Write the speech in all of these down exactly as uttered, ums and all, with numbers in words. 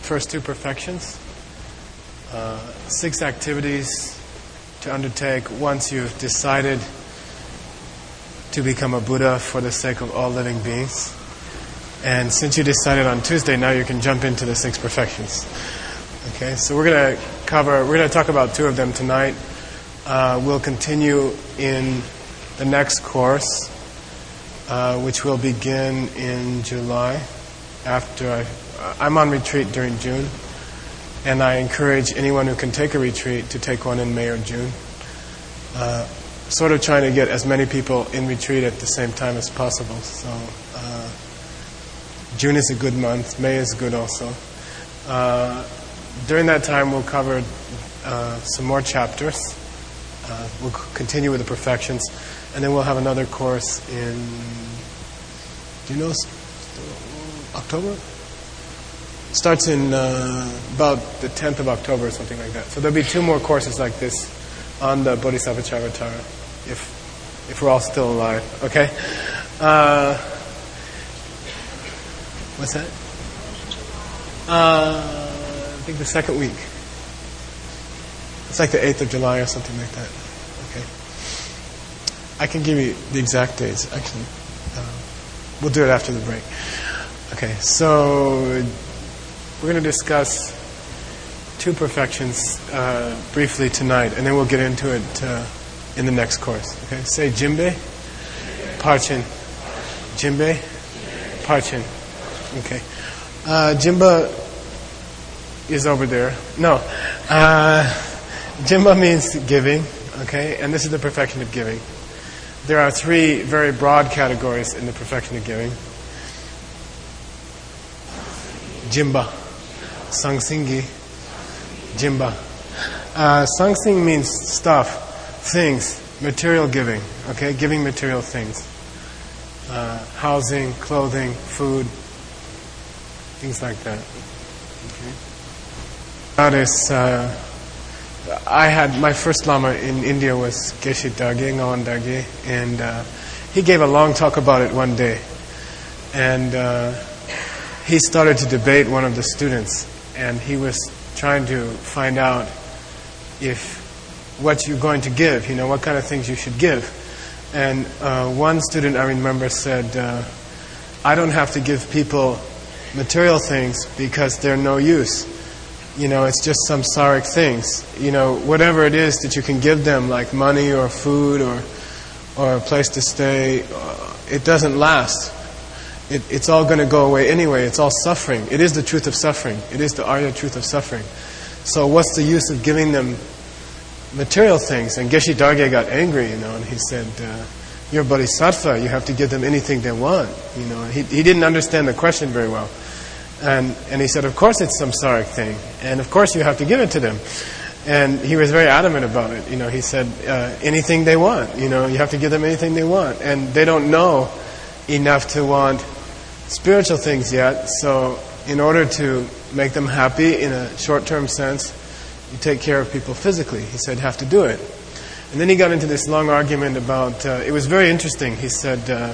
first two perfections. Uh, six activities to undertake once you've decided to become a Buddha for the sake of all living beings. And since you decided on Tuesday, now you can jump into the six perfections. Okay, so we're going to cover, we're going to talk about two of them tonight. Uh, we'll continue in the next course, uh, which will begin in July. After I, I'm on retreat during June, and I encourage anyone who can take a retreat to take one in May or June. Uh, sort of trying to get as many people in retreat at the same time as possible. So uh, June is a good month. May is good also. Uh, during that time, we'll cover uh, some more chapters. Uh, we'll continue with the perfections, and then we'll have another course in, do you know, October? Starts in uh, about the tenth of October or something like that. So there'll be two more courses like this on the Bodhisattva Charvatara, if if we're all still alive. Okay? Uh, what's that? Uh, I think the second week. It's like the eighth of July or something like that. Okay. I can give you the exact dates, actually. Uh, we'll do it after the break. Okay, so we're going to discuss two perfections uh, briefly tonight, and then we'll get into it uh, in the next course. Okay, say Jimbe, Parchen. Jimbe, Parchen. Okay. Uh, Jimba is over there. No. Uh, Jimba means giving, okay, and this is the perfection of giving. There are three very broad categories in the perfection of giving. Jimba, Sangsingi, Jimba. Uh, Sangsing means stuff, things, material giving, okay, giving material things. Uh, housing, clothing, food, things like that. Okay. That is, uh, I had, my first Lama in India was Geshe Dage, Ngawan Dage, and uh, he gave a long talk about it one day. And uh, he started to debate one of the students, and he was trying to find out if what you're going to give, you know, what kind of things you should give. And uh, one student, I remember, said, uh, I don't have to give people material things because they're no use. You know, it's just samsaric things. You know, whatever it is that you can give them, like money or food or or a place to stay, uh, it doesn't last. It, it's all going to go away anyway. It's all suffering. It is the truth of suffering. It is the Arya truth of suffering. So what's the use of giving them material things? And Geshe Dage got angry, you know, and he said, uh, you're a bodhisattva. You have to give them anything they want. You know, he he didn't understand the question very well. And and he said, of course it's some samsaric thing. And of course you have to give it to them. And he was very adamant about it. You know, he said, uh, anything they want. You know, you have to give them anything they want. And they don't know enough to want spiritual things yet. So in order to make them happy in a short-term sense, you take care of people physically. He said, have to do it. And then he got into this long argument about, uh, it was very interesting. He said, uh,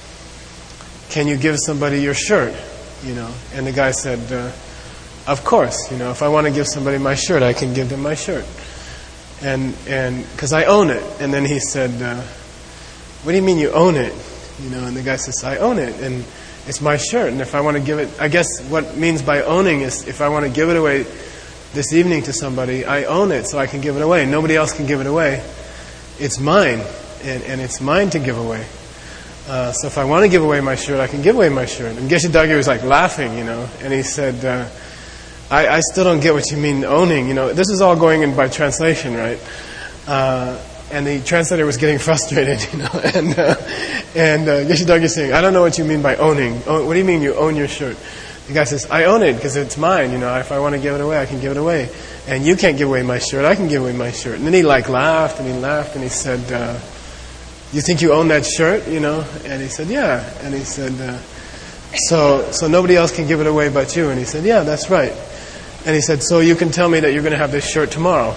can you give somebody your shirt? You know, and the guy said, uh, of course, you know, if I want to give somebody my shirt, I can give them my shirt. And, and, because I own it. And then he said, uh, what do you mean you own it? You know, and the guy says, I own it, and it's my shirt. And if I want to give it, I guess what means by owning is if I want to give it away this evening to somebody, I own it, so I can give it away. Nobody else can give it away. It's mine, and, and it's mine to give away. Uh, so if I want to give away my shirt, I can give away my shirt. And Geshe Dage was like laughing, you know, and he said, uh, I, I still don't get what you mean owning. You know, this is all going in by translation, right? Uh, and the translator was getting frustrated, you know, and uh, and uh, Geshe Dage is saying, I don't know what you mean by owning. Oh, what do you mean you own your shirt? The guy says, I own it because it's mine. You know, if I want to give it away, I can give it away. And you can't give away my shirt. I can give away my shirt. And then he like laughed and he laughed and he said, uh, you think you own that shirt, you know? And he said, yeah. And he said, uh, so so nobody else can give it away but you. And he said, yeah, that's right. And he said, so you can tell me that you're going to have this shirt tomorrow.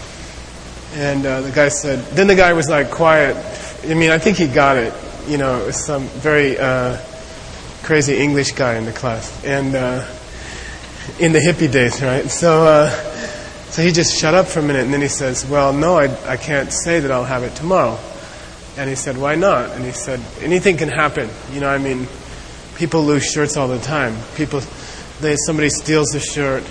And uh, the guy said, then the guy was like quiet. I mean, I think he got it. You know, it was some very uh, crazy English guy in the class. And uh, in the hippie days, right? So, uh, so he just shut up for a minute, and then he says, well, no, I, I can't say that I'll have it tomorrow. And he said, why not? And he said, anything can happen. You know, I mean, people lose shirts all the time. People, they, somebody steals the shirt,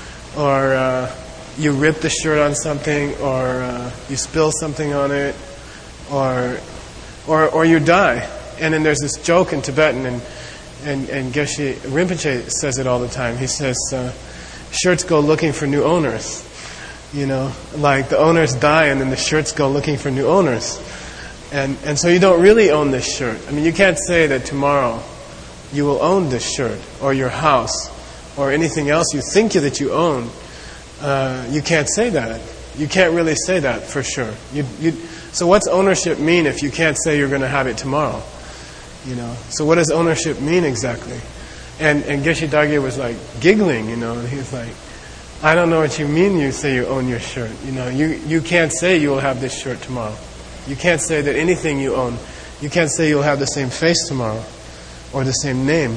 or uh, you rip the shirt on something, or uh, you spill something on it, or, or, or you die. And then there's this joke in Tibetan, and And, and Geshe Rinpoche says it all the time. He says, uh, shirts go looking for new owners. You know, like the owners die and then the shirts go looking for new owners. And and so you don't really own this shirt. I mean, you can't say that tomorrow you will own this shirt or your house or anything else you think that you own. Uh, you can't say that. You can't really say that for sure. You, you, so what's ownership mean if you can't say you're going to have it tomorrow? You know, so what does ownership mean exactly? And and Geshe Dagye was like giggling, you know, and he was like, I don't know what you mean you say you own your shirt. You know, you, you can't say you will have this shirt tomorrow. You can't say that anything you own, you can't say you'll have the same face tomorrow or the same name.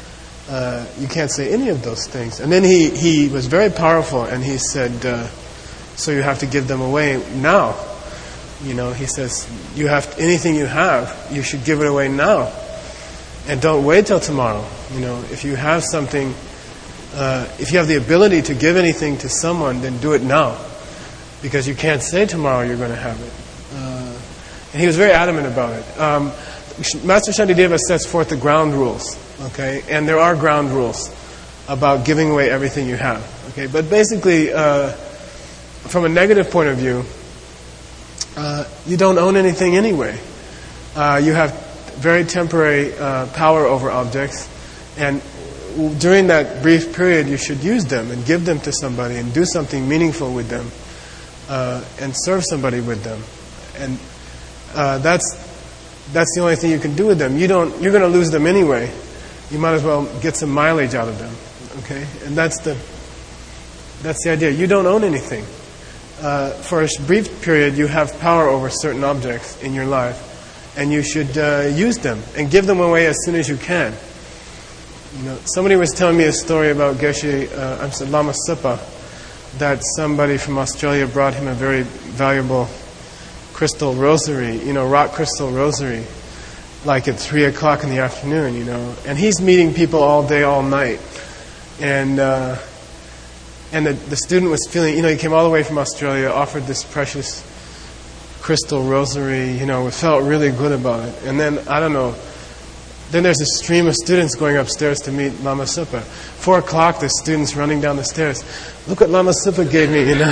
Uh, you can't say any of those things. And then he, he was very powerful, and he said, uh, so you have to give them away now. You know, he says, you have anything you have, you should give it away now. And don't wait till tomorrow. You know, if you have something, uh, if you have the ability to give anything to someone, then do it now. Because you can't say tomorrow you're going to have it. Uh, and he was very adamant about it. Um, Master Shantideva sets forth the ground rules. Okay? And there are ground rules about giving away everything you have. Okay? But basically, uh, from a negative point of view, Uh, you don't own anything anyway. Uh, you have very temporary uh, power over objects, and during that brief period you should use them and give them to somebody and do something meaningful with them, uh, and serve somebody with them. And uh, that's that's the only thing you can do with them. You don't. You're going to lose them anyway. You might as well get some mileage out of them. Okay, and that's the that's the idea. You don't own anything. Uh, for a brief period, you have power over certain objects in your life, and you should uh, use them and give them away as soon as you can. You know, somebody was telling me a story about Geshe, uh, I'm sorry, Lama Sipa, that somebody from Australia brought him a very valuable crystal rosary, you know, rock crystal rosary, like at three o'clock in the afternoon, you know, and he's meeting people all day, all night, and. Uh, And the, the student was feeling, you know, he came all the way from Australia, offered this precious crystal rosary, you know, felt really good about it. And then, I don't know, then there's a stream of students going upstairs to meet Lama Sipa. Four o'clock, the students running down the stairs. Look what Lama Sipa gave me, you know.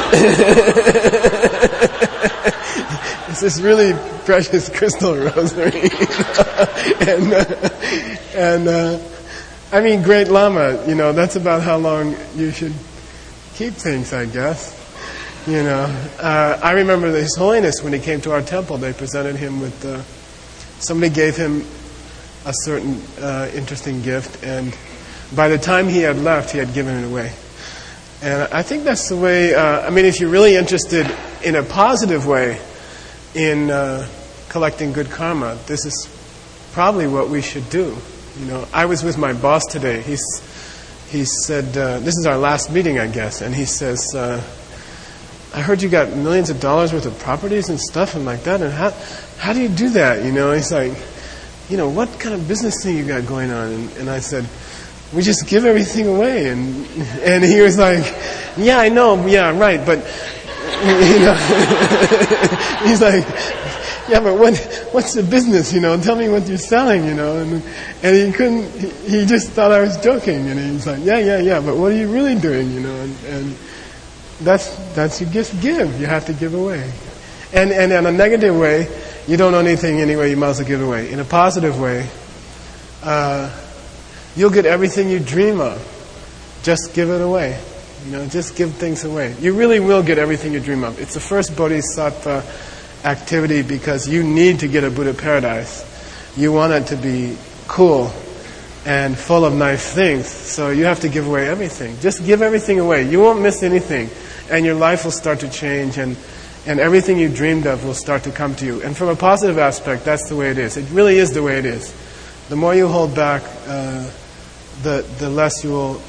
It's this really precious crystal rosary. You know? And, uh, and, uh, I mean, great Lama, you know, that's about how long you should keep things, I guess. You know, uh, I remember His Holiness, when he came to our temple, they presented him with, uh, somebody gave him a certain uh, interesting gift, and by the time he had left, he had given it away. And I think that's the way, uh, I mean, if you're really interested in a positive way in uh, collecting good karma, this is probably what we should do. You know, I was with my boss today. He's, he said, uh, this is our last meeting, I guess, and he says, uh, I heard you got millions of dollars worth of properties and stuff and like that, and how how do you do that? You know, he's like, you know, what kind of business thing you got going on? And, and I said, we just give everything away. And and he was like, yeah, I know, yeah, right, but, you know, he's like, yeah, but what what's the business, you know? Tell me what you're selling, you know? And and he couldn't, he, he just thought I was joking. And he's like, yeah, yeah, yeah, but what are you really doing, you know? And, and that's, that's you just give. You have to give away. And, and in a negative way, you don't own anything anyway, you might as well give it away. In a positive way, uh, you'll get everything you dream of. Just give it away. You know, just give things away. You really will get everything you dream of. It's the first bodhisattva activity because you need to get a Buddha paradise. You want it to be cool and full of nice things, so you have to give away everything. Just give everything away. You won't miss anything, and your life will start to change, and, and everything you dreamed of will start to come to you. And from a positive aspect, that's the way it is. It really is the way it is. The more you hold back, uh, the the less you will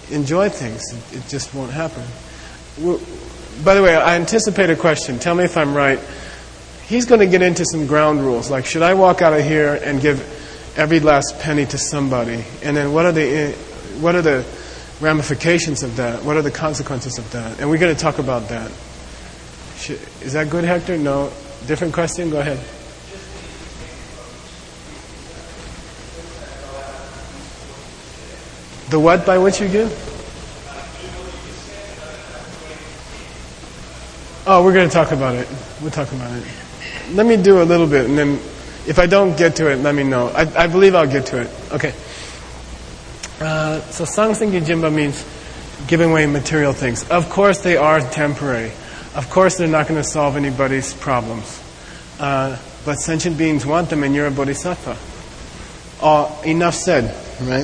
enjoy things. It, it just won't happen. We're, by the way, I anticipate a question. Tell me if I'm right. He's going to get into some ground rules, like should I walk out of here and give every last penny to somebody? And then what are the what are the ramifications of that? What are the consequences of that? And we're going to talk about that. Should, is that good, Hector? No? Different question? Go ahead. The what by which you give? Oh, we're going to talk about it. We'll talk about it. Let me do a little bit, and then if I don't get to it, let me know. I, I believe I'll get to it. Okay. Uh, so Sangsingi Jimba means giving away material things. Of course they are temporary. Of course they're not going to solve anybody's problems. Uh, but sentient beings want them, and you're a bodhisattva. Uh, enough said, right?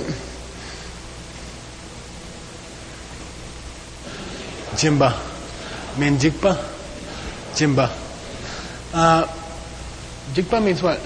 Jimba. Mean jikpa? Jimba. Uh, jikpa means what?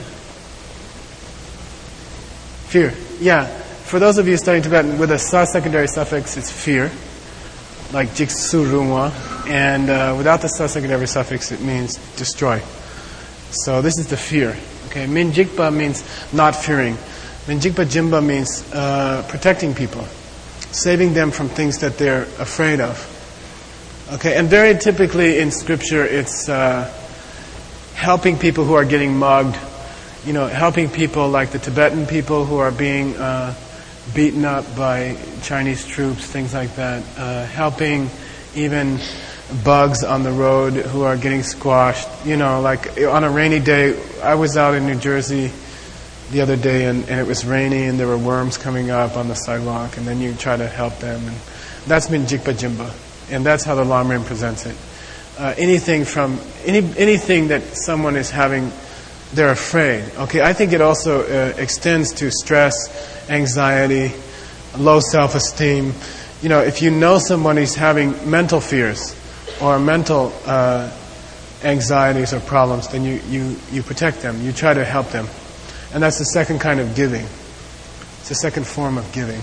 Fear. Yeah. For those of you studying Tibetan, with a sa secondary suffix, it's fear. Like jiksu rungwa. And uh, without the sa secondary suffix, it means destroy. So this is the fear. Okay. Min jikpa means not fearing. Min jikpa jimba means uh, protecting people. Saving them from things that they're afraid of. Okay, and very typically in Scripture, it's uh, helping people who are getting mugged, you know, helping people like the Tibetan people who are being uh, beaten up by Chinese troops, things like that, uh, helping even bugs on the road who are getting squashed, you know, like on a rainy day. I was out in New Jersey the other day, and, and it was rainy, and there were worms coming up on the sidewalk, and then you try to help them, and that's been jikpa jimba. And that's how the Lamrim presents it. Uh, anything from any anything that someone is having, they're afraid. Okay, I think it also uh, extends to stress, anxiety, low self-esteem. You know, if you know someone is having mental fears or mental uh, anxieties or problems, then you, you, you protect them. You try to help them. And that's the second kind of giving. It's the second form of giving.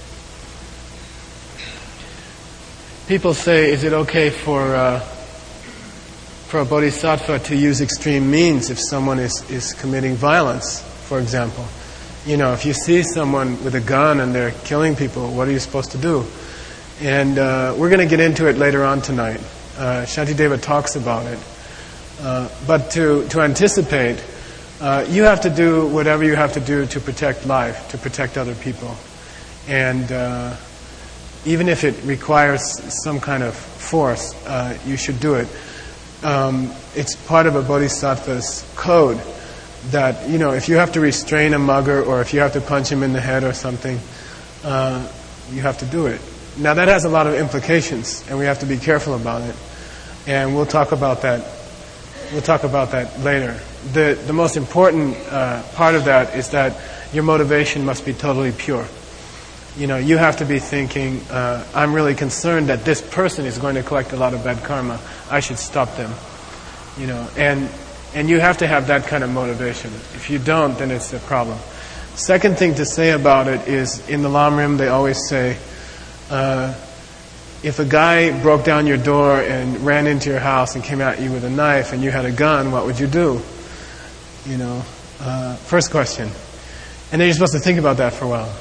People say, is it okay for uh, for a bodhisattva to use extreme means if someone is, is committing violence, for example? You know, if you see someone with a gun and they're killing people, what are you supposed to do? And uh, we're going to get into it later on tonight. Uh, Shantideva talks about it. Uh, but to, to anticipate, uh, you have to do whatever you have to do to protect life, to protect other people. And Uh, even if it requires some kind of force, uh, you should do it. Um, it's part of a bodhisattva's code that, you know, if you have to restrain a mugger or if you have to punch him in the head or something, uh, you have to do it. Now that has a lot of implications, and we have to be careful about it. And we'll talk about that. We'll talk about that later. The the most important uh, part of that is that your motivation must be totally pure. You know, you have to be thinking, uh, I'm really concerned that this person is going to collect a lot of bad karma. I should stop them. You know, and and you have to have that kind of motivation. If you don't, then it's a problem. Second thing to say about it is, in the Lamrim, they always say, uh, if a guy broke down your door and ran into your house and came at you with a knife and you had a gun, what would you do? You know, uh, first question. And then you're supposed to think about that for a while.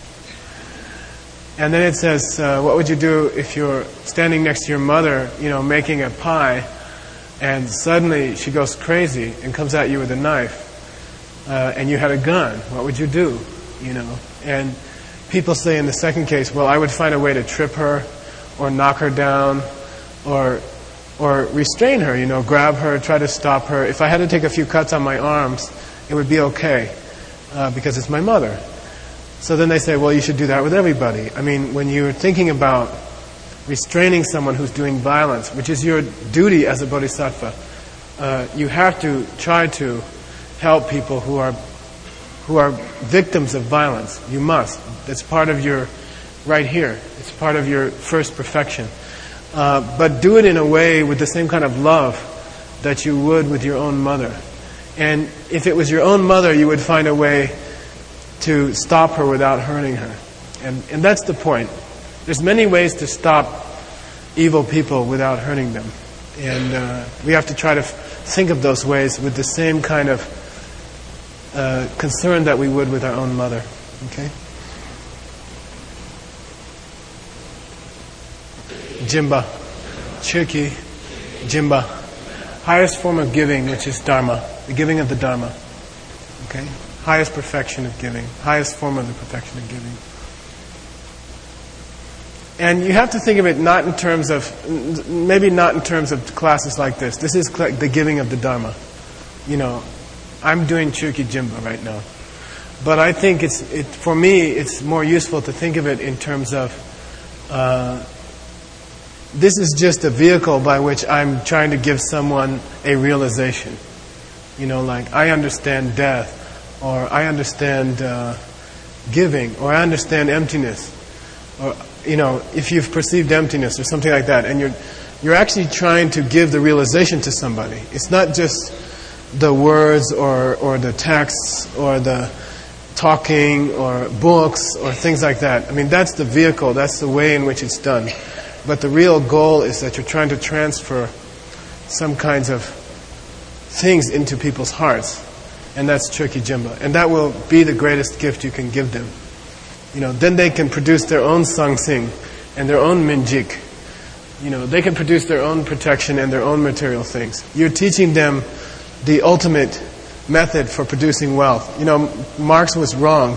And then it says, uh, what would you do if you're standing next to your mother, you know, making a pie, and suddenly she goes crazy and comes at you with a knife, uh, and you had a gun? What would you do? You know, and people say in the second case, well, I would find a way to trip her, or knock her down, or or restrain her. You know, grab her, try to stop her. If I had to take a few cuts on my arms, it would be okay, uh, because it's my mother. So then they say, well, you should do that with everybody. I mean, when you're thinking about restraining someone who's doing violence, which is your duty as a bodhisattva, uh, you have to try to help people who are who are victims of violence. You must. That's part of your, right here. It's part of your first perfection. Uh, but do it in a way with the same kind of love that you would with your own mother. And if it was your own mother, you would find a way to stop her without hurting her. And and that's the point. There's many ways to stop evil people without hurting them. And uh, we have to try to f- think of those ways with the same kind of uh, concern that we would with our own mother. Okay? Jimba. Chökyi. Jimba. Highest form of giving, which is Dharma. The giving of the Dharma. Okay? Highest perfection of giving. Highest form of the perfection of giving. And you have to think of it not in terms of, maybe not in terms of classes like this. This is the giving of the Dharma. You know, I'm doing Chökyi Jimba right now. But I think it's, it, for me, it's more useful to think of it in terms of, uh, this is just a vehicle by which I'm trying to give someone a realization. You know, like, I understand death, or I understand uh, giving, or I understand emptiness. Or, you know, if you've perceived emptiness or something like that, and you're you're actually trying to give the realization to somebody. It's not just the words or, or the texts or the talking or books or things like that. I mean, that's the vehicle, that's the way in which it's done. But the real goal is that you're trying to transfer some kinds of things into people's hearts. And that's Chökyi Jimba. And that will be the greatest gift you can give them. You know, then they can produce their own sangsing and their own minjik. You know, they can produce their own protection and their own material things. You're teaching them the ultimate method for producing wealth. You know, Marx was wrong.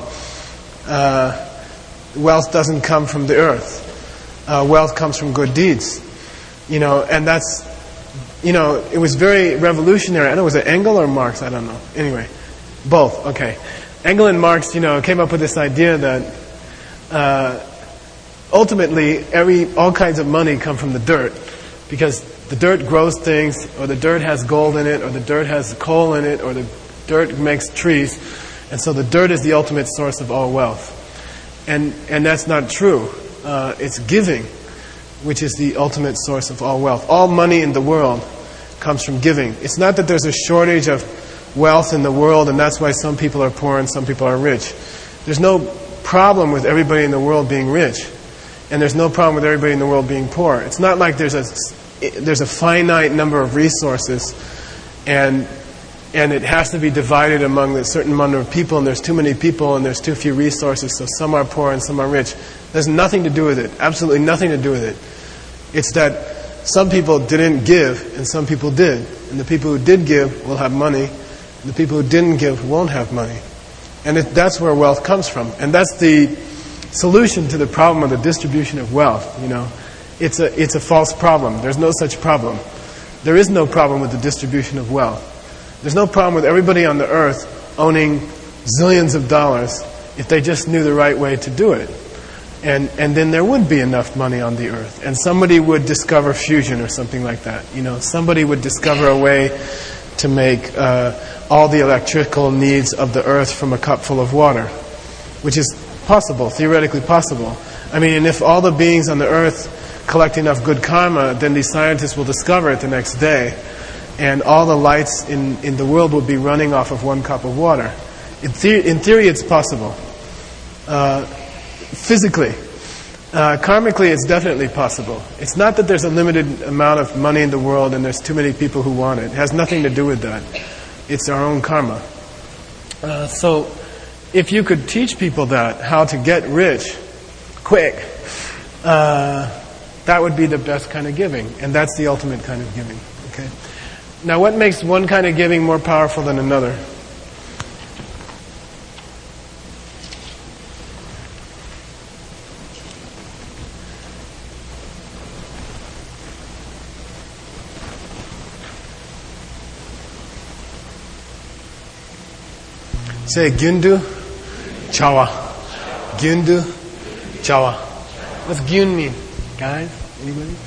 Uh, wealth doesn't come from the earth. Uh, wealth comes from good deeds. You know, and that's, you know, it was very revolutionary. I don't know, was it Engel or Marx? I don't know. Anyway, both. Okay. Engel and Marx, you know, came up with this idea that uh, ultimately every all kinds of money come from the dirt, because the dirt grows things, or the dirt has gold in it, or the dirt has coal in it, or the dirt makes trees, and so the dirt is the ultimate source of all wealth. And and that's not true. Uh, it's giving, which is the ultimate source of all wealth. All money in the world comes from giving. It's not that there's a shortage of wealth in the world, and that's why some people are poor and some people are rich. There's no problem with everybody in the world being rich, and there's no problem with everybody in the world being poor. It's not like there's a there's a finite number of resources, and and it has to be divided among a certain number of people, and there's too many people and there's too few resources, so some are poor and some are rich. There's nothing to do with it. Absolutely nothing to do with it. It's that some people didn't give and some people did, and the people who did give will have money. The people who didn't give won't have money. And it, that's where wealth comes from. And that's the solution to the problem of the distribution of wealth. You know, it's a it's a false problem. There's no such problem. There is no problem with the distribution of wealth. There's no problem with everybody on the earth owning zillions of dollars if they just knew the right way to do it. And and then there would be enough money on the earth. And somebody would discover fusion or something like that. You know, somebody would discover a way to make uh, all the electrical needs of the earth from a cup full of water, which is possible, theoretically possible. I mean, and if all the beings on the earth collect enough good karma, then these scientists will discover it the next day, and all the lights in, in the world will be running off of one cup of water. In, the- in theory, it's possible. Uh, physically. Uh, karmically, it's definitely possible. It's not that there's a limited amount of money in the world and there's too many people who want it. It has nothing to do with that. It's our own karma. Uh, so, if you could teach people that, how to get rich quick, uh, that would be the best kind of giving. And that's the ultimate kind of giving. Okay. Now, what makes one kind of giving more powerful than another? Say gyundu, chawa. Gyundu, chawa. What's gyun mean, guys? Anybody?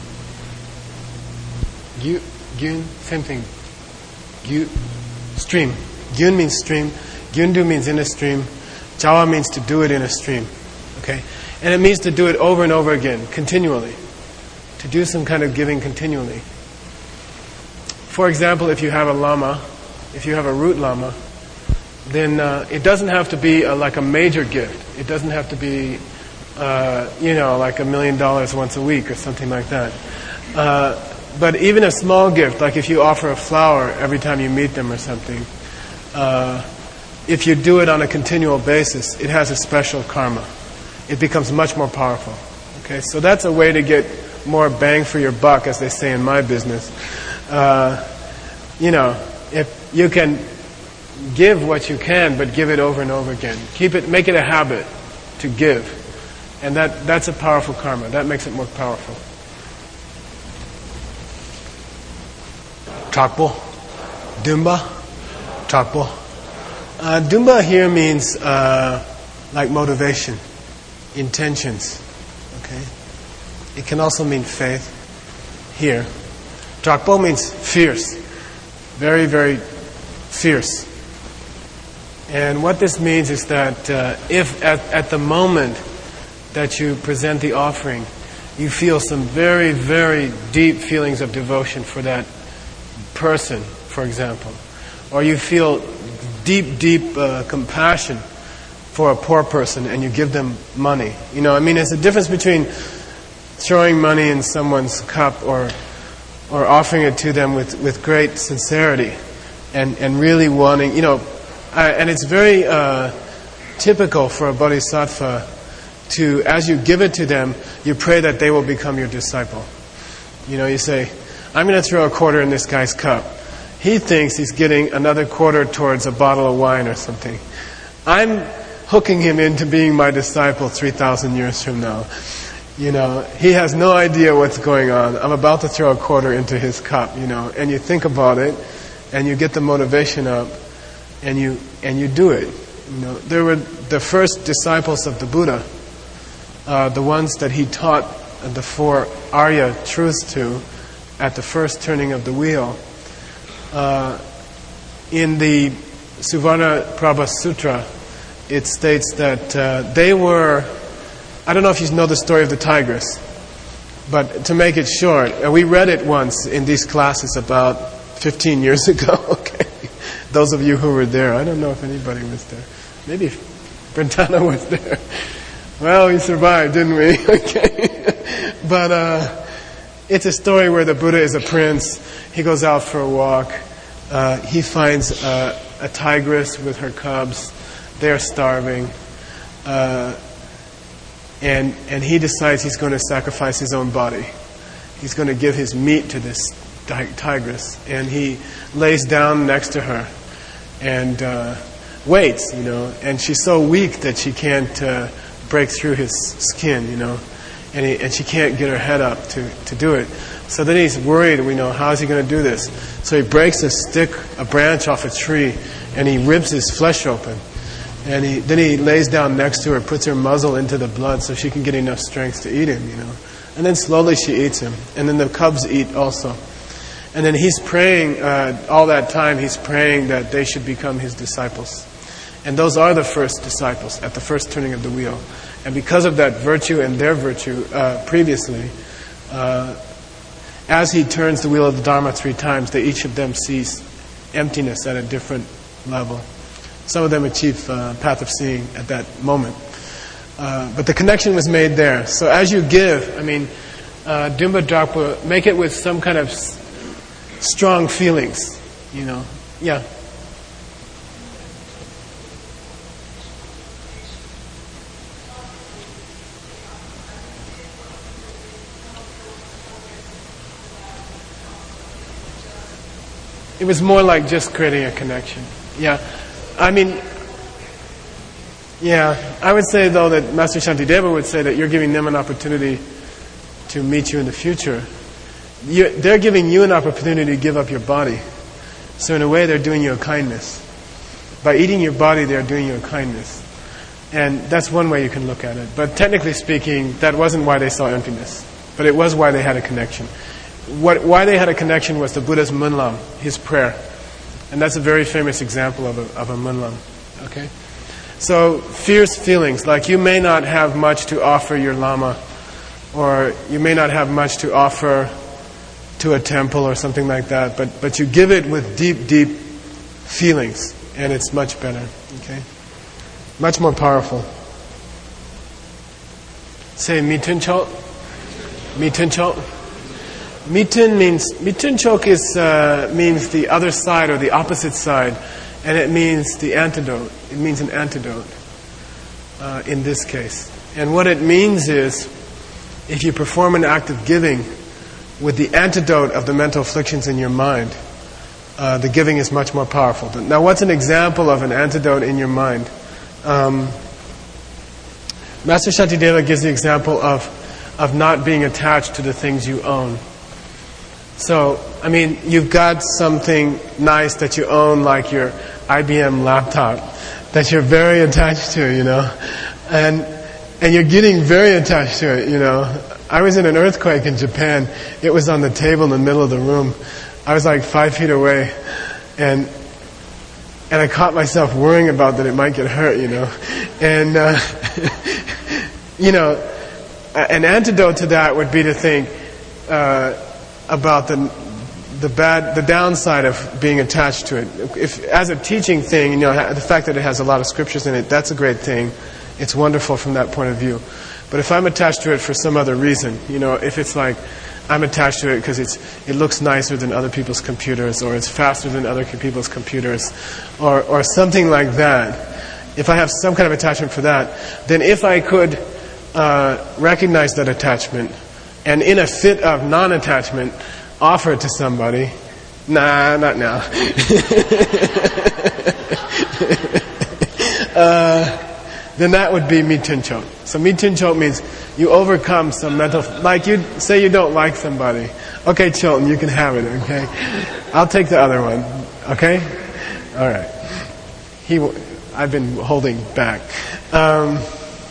Gyu, gyun, same thing. Gyu, stream. Gyun means stream. Gyundu means in a stream. Chawa means to do it in a stream. Okay? And it means to do it over and over again, continually. To do some kind of giving continually. For example, if you have a lama, if you have a root lama, then uh, it doesn't have to be a, like a major gift. It doesn't have to be uh, you know, like a million dollars once a week or something like that. Uh, but even a small gift, like if you offer a flower every time you meet them or something, uh, if you do it on a continual basis, it has a special karma. It becomes much more powerful. Okay, so that's a way to get more bang for your buck, as they say in my business. Uh, you know, if you can give what you can, but give it over and over again. Keep it, make it a habit to give, and that that's a powerful karma. That makes it more powerful. Takpo, Dumba, Takpo. Uh, Dumba here means uh, like motivation, intentions. Okay, it can also mean faith. Here, Takpo means fierce, very very fierce. And what this means is that uh, if at, at the moment that you present the offering, you feel some very, very deep feelings of devotion for that person, for example, or you feel deep, deep uh, compassion for a poor person and you give them money. You know, I mean, there's a difference between throwing money in someone's cup or or offering it to them with, with great sincerity and, and really wanting, you know, Uh, and it's very uh, typical for a bodhisattva to, as you give it to them, you pray that they will become your disciple. You know, you say, I'm going to throw a quarter in this guy's cup. He thinks he's getting another quarter towards a bottle of wine or something. I'm hooking him into being my disciple three thousand years from now. You know, he has no idea what's going on. I'm about to throw a quarter into his cup, you know, and you think about it, and you get the motivation up. And you and you do it. You know, there were the first disciples of the Buddha, uh, the ones that he taught the four Arya truths to at the first turning of the wheel. Uh, in the Suvarnaprabha Sutra, it states that uh, they were. I don't know if you know the story of the tigress, but to make it short, uh, we read it once in these classes about fifteen years ago. Okay. Those of you who were there, I don't know if anybody was there. Maybe Brentano was there. Well, we survived, didn't we? Okay. But uh, it's a story where the Buddha is a prince. He goes out for a walk. Uh, he finds uh, a tigress with her cubs. They're starving. Uh, and, and he decides he's going to sacrifice his own body. He's going to give his meat to this tigress. And he lays down next to her and uh, waits, you know, and she's so weak that she can't uh, break through his skin, you know, and he, and she can't get her head up to, to do it. So then he's worried, you know, how is he going to do this? So he breaks a stick, a branch off a tree, and he rips his flesh open. And he, then he lays down next to her, puts her muzzle into the blood so she can get enough strength to eat him, you know. And then slowly she eats him. And then the cubs eat also. And then he's praying, uh, all that time he's praying that they should become his disciples. And those are the first disciples at the first turning of the wheel. And because of that virtue and their virtue uh, previously, uh, as he turns the wheel of the Dharma three times, they each of them sees emptiness at a different level. Some of them achieve uh, path of seeing at that moment. Uh, but the connection was made there. So as you give, I mean, uh, Dumba Drapa, make it with some kind of strong feelings, you know. Yeah. It was more like just creating a connection. Yeah. I mean, yeah, I would say though that Master Shantideva would say that you're giving them an opportunity to meet you in the future. You, they're giving you an opportunity to give up your body. So in a way, they're doing you a kindness. By eating your body, they're doing you a kindness. And that's one way you can look at it. But technically speaking, that wasn't why they saw emptiness. But it was why they had a connection. What, why they had a connection was the Buddha's Munlam, his prayer. And that's a very famous example of a, of a Munlam. Okay? So, fierce feelings, like you may not have much to offer your Lama, or you may not have much to offer to a temple or something like that, but, but you give it with deep, deep feelings, and it's much better. Okay? Much more powerful. Say mitunchok. Mitunchok. Mitun means mitunchok is uh, means the other side or the opposite side, and it means the antidote. It means an antidote uh, in this case. And what it means is, if you perform an act of giving with the antidote of the mental afflictions in your mind, uh, the giving is much more powerful. Now, what's an example of an antidote in your mind? Um, Master Shantideva gives the example of of not being attached to the things you own. So, I mean, you've got something nice that you own, like your I B M laptop, that you're very attached to, you know, and and you're getting very attached to it, you know. I was in an earthquake in Japan. It was on the table in the middle of the room. I was like five feet away, and and I caught myself worrying about that it might get hurt, you know, and uh, you know, an antidote to that would be to think uh, about the the bad, the downside of being attached to it. If as a teaching thing, you know, the fact that it has a lot of scriptures in it, that's a great thing. It's wonderful from that point of view. But if I'm attached to it for some other reason, you know, if it's like I'm attached to it because it's it looks nicer than other people's computers, or it's faster than other people's computers, or or something like that. If I have some kind of attachment for that, then if I could uh, recognize that attachment, and in a fit of non-attachment, offer it to somebody, nah, not now. uh, then that would be mitunchok. So mitunchok means you overcome some mental, like you say you don't like somebody. Okay, Chilton, you can have it, okay? I'll take the other one, okay? All right. He, I've been holding back. Um,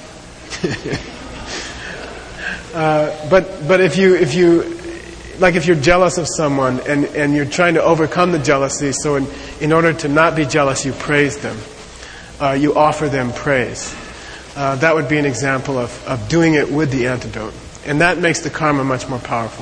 uh, but but if you if you like if you're jealous of someone and, and you're trying to overcome the jealousy, so in, in order to not be jealous, you praise them. Uh, you offer them praise. Uh, that would be an example of, of doing it with the antidote. And that makes the karma much more powerful.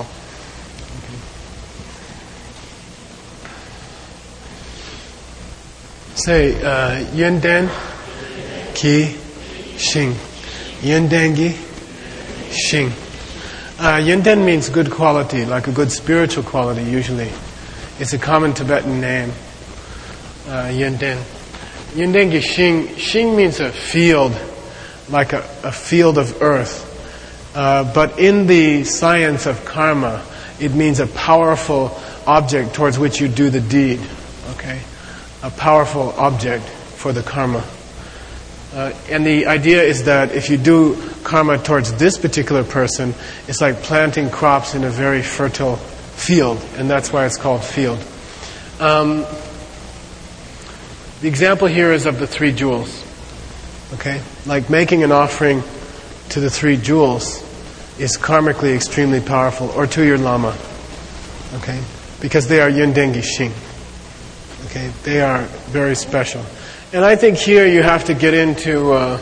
Okay. Say, uh, Yundan Ki Shing. Yundangi Shing. Uh, Yundan means good quality, like a good spiritual quality usually. It's a common Tibetan name. Uh, Yundan. Yundangi Shing. Shing means a field, like a, a field of earth. Uh, but in the science of karma, it means a powerful object towards which you do the deed. Okay? A powerful object for the karma. Uh, and the idea is that if you do karma towards this particular person, it's like planting crops in a very fertile field, and that's why it's called field. Um, the example here is of the three jewels. Okay? Like making an offering to the three jewels is karmically extremely powerful, or to your lama. Okay? Because they are Yundengi Shing. Okay? They are very special. And I think here you have to get into uh,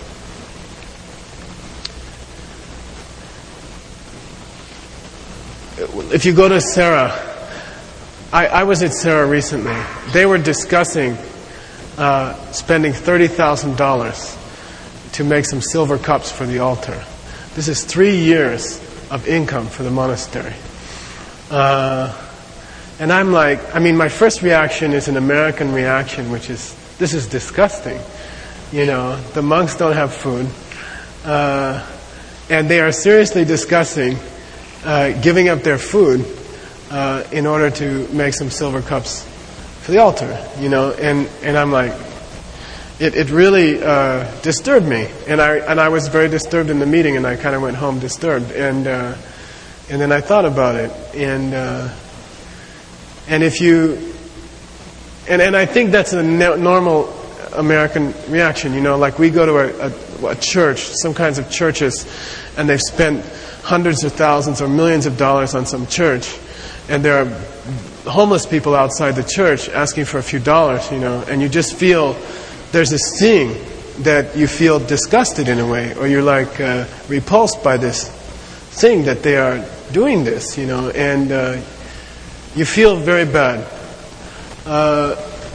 if you go to Sarah, I, I was at Sarah recently. They were discussing uh, spending thirty thousand dollars to make some silver cups for the altar. This is three years of income for the monastery. Uh, and I'm like, I mean, my first reaction is an American reaction, which is, this is disgusting. You know, the monks don't have food. Uh, and they are seriously discussing uh, giving up their food uh, in order to make some silver cups for the altar. You know, and, and I'm like, it, it really uh, disturbed me. And I and I was very disturbed in the meeting, and I kind of went home disturbed. And uh, and then I thought about it. And uh, and if you... And and I think that's a no, normal American reaction, you know, like we go to a, a, a church, some kinds of churches, and they've spent hundreds of thousands or millions of dollars on some church, and there are homeless people outside the church asking for a few dollars, you know, and you just feel there's this thing that you feel disgusted in a way, or you're like uh, repulsed by this thing that they are doing this, you know, and uh, you feel very bad. Uh,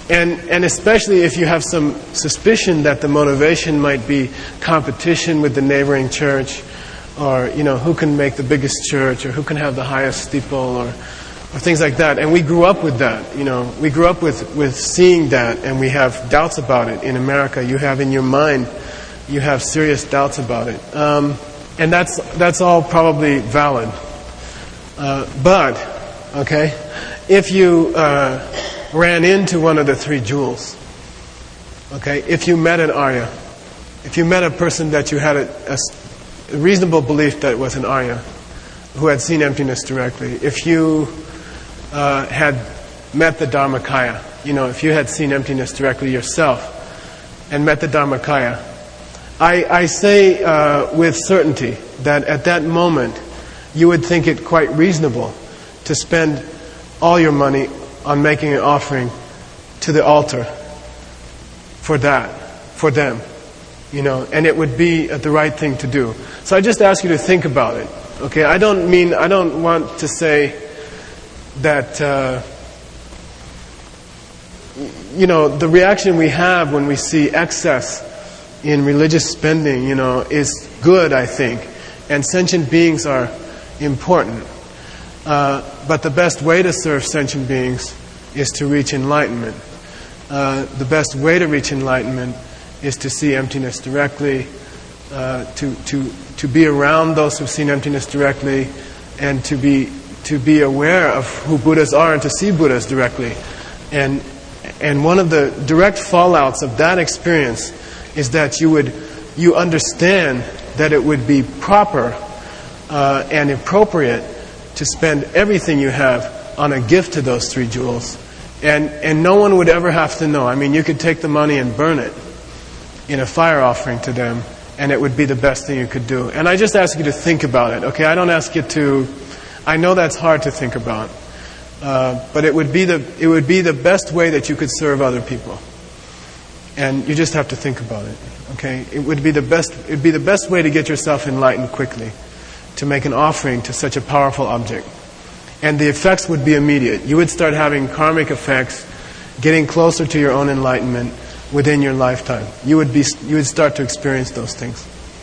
And, and especially if you have some suspicion that the motivation might be competition with the neighboring church, or, you know, who can make the biggest church, or who can have the highest steeple, or, or things like that. And we grew up with that, you know. We grew up with, with seeing that, and we have doubts about it. In America, you have in your mind, you have serious doubts about it. Um, and that's, that's all probably valid. Uh, but, okay, if you... Uh, ran into one of the three jewels. Okay, if you met an Arya, if you met a person that you had a, a reasonable belief that was an Arya, who had seen emptiness directly, if you uh, had met the Dharmakaya, you know, if you had seen emptiness directly yourself and met the Dharmakaya, I, I say uh, with certainty that at that moment you would think it quite reasonable to spend all your money on making an offering to the altar for that, for them, you know, and it would be the right thing to do. So I just ask you to think about it, okay? I don't mean, I don't want to say that, uh, you know, the reaction we have when we see excess in religious spending, you know, is good, I think, and sentient beings are important. Uh, but the best way to serve sentient beings is to reach enlightenment. Uh, the best way to reach enlightenment is to see emptiness directly, uh, to to to be around those who've seen emptiness directly, and to be to be aware of who Buddhas are and to see Buddhas directly. And and one of the direct fallouts of that experience is that you would you understand that it would be proper uh, and appropriate to spend everything you have on a gift to those three jewels. And and no one would ever have to know. I mean, you could take the money and burn it in a fire offering to them, and it would be the best thing you could do. And I just ask you to think about it, okay? I don't ask you to... I know that's hard to think about. Uh, but it would be the it would be the best way that you could serve other people. And you just have to think about it, okay? It would be the best it'd be the best way to get yourself enlightened quickly, to make an offering to such a powerful object. And the effects would be immediate. You would start having karmic effects, getting closer to your own enlightenment within your lifetime. You would be, you would start to experience those things.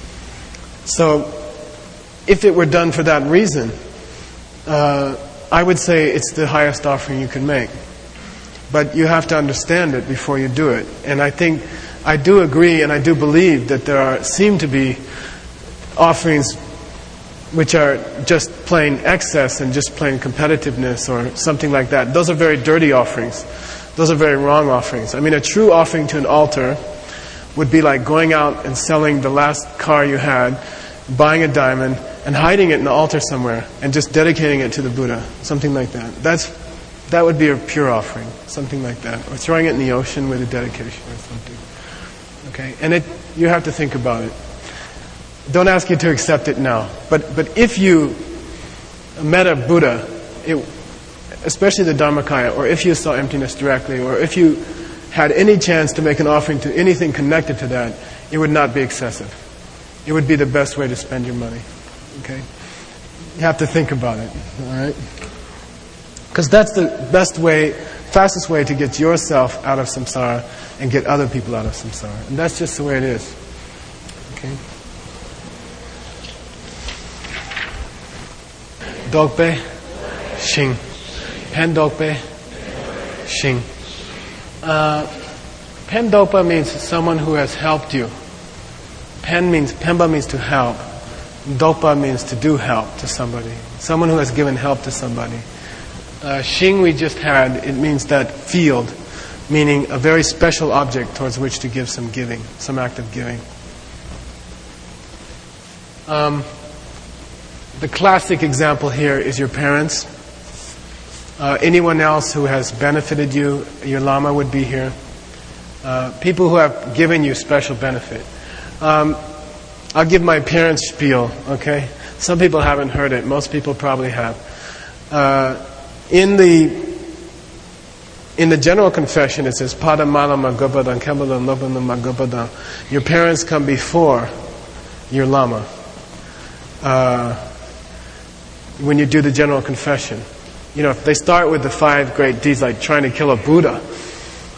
So, if it were done for that reason, uh, I would say it's the highest offering you can make. But you have to understand it before you do it. And I think, I do agree and I do believe that there are, seem to be offerings which are just plain excess and just plain competitiveness or something like that. Those are very dirty offerings. Those are very wrong offerings. I mean, a true offering to an altar would be like going out and selling the last car you had, buying a diamond, and hiding it in the altar somewhere, and just dedicating it to the Buddha. Something like that. That's, that would be a pure offering. Something like that. Or throwing it in the ocean with a dedication or something. Okay? And it, you have to think about it. Don't ask you to accept it now. But but if you met a Buddha, it, especially the Dharmakaya, or if you saw emptiness directly, or if you had any chance to make an offering to anything connected to that, it would not be excessive. It would be the best way to spend your money. Okay? You have to think about it. All right? Because that's the best way, fastest way to get yourself out of samsara and get other people out of samsara. And that's just the way it is. Okay? Dokpe, Shing. Pen Dokpe, Shing. Uh, Pen Dokpa means someone who has helped you. Pen means, Pemba means to help. Dokpa means to do help to somebody. Someone who has given help to somebody. Uh, Shing we just had, it means that field, meaning a very special object towards which to give some giving, some act of giving. Um, The classic example here is your parents. Uh, anyone else who has benefited you, your Lama would be here. Uh, people who have given you special benefit. Um, I'll give my parents' spiel, okay? Some people haven't heard it. Most people probably have. Uh, in the in the general confession, it says, Pada mala magabadan, kebadan lobadan magabadan. Your parents come before your Lama. Uh, when you do the general confession. You know, if they start with the five great deeds, like trying to kill a Buddha,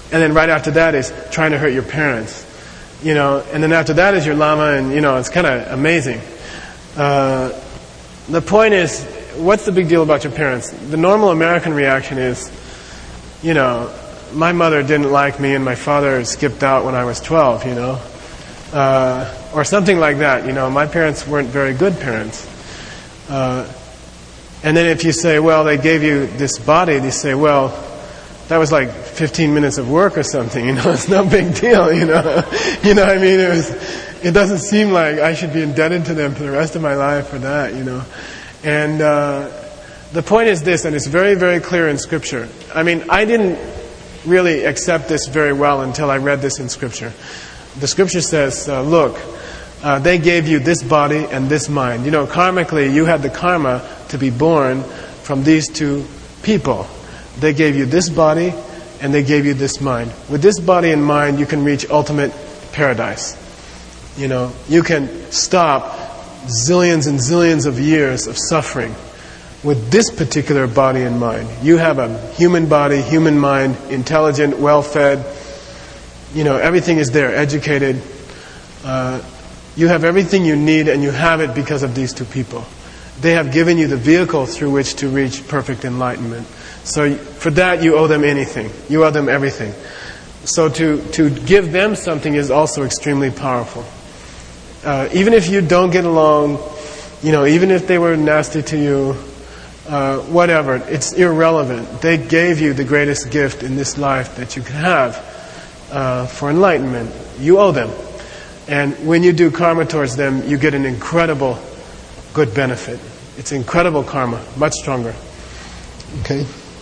And then right after that is trying to hurt your parents. You know, and then after that is your lama, and you know, it's kind of amazing. Uh, the point is, what's the big deal about your parents? The normal American reaction is, you know, my mother didn't like me and my father skipped out when I was twelve, you know. Uh, or something like that, you know. My parents weren't very good parents. Uh, and then if you say, well, they gave you this body, they say, well, that was like fifteen minutes of work or something, you know. It's no big deal, you know. You know what I mean? It was, it doesn't seem like I should be indebted to them for the rest of my life for that, you know. And uh, the point is this, and it's very, very clear in Scripture. I mean, I didn't really accept this very well until I read this in Scripture. The Scripture says, uh, look, uh, they gave you this body and this mind. You know, karmically, you had the karma to be born from these two people. They gave you this body and they gave you this mind. With this body and mind, you can reach ultimate paradise. You know, you can stop zillions and zillions of years of suffering with this particular body and mind. You have a human body, human mind, intelligent, well-fed. You know, everything is there, educated. Uh, you have everything you need, and you have it because of these two people. They have given you the vehicle through which to reach perfect enlightenment. So for that, you owe them anything. You owe them everything. So to, to give them something is also extremely powerful. Uh, even if you don't get along, you know, even if they were nasty to you, uh, whatever, it's irrelevant. They gave you the greatest gift in this life that you could have uh, for enlightenment. You owe them. And when you do karma towards them, you get an incredible good benefit. It's incredible karma, much stronger. Okay?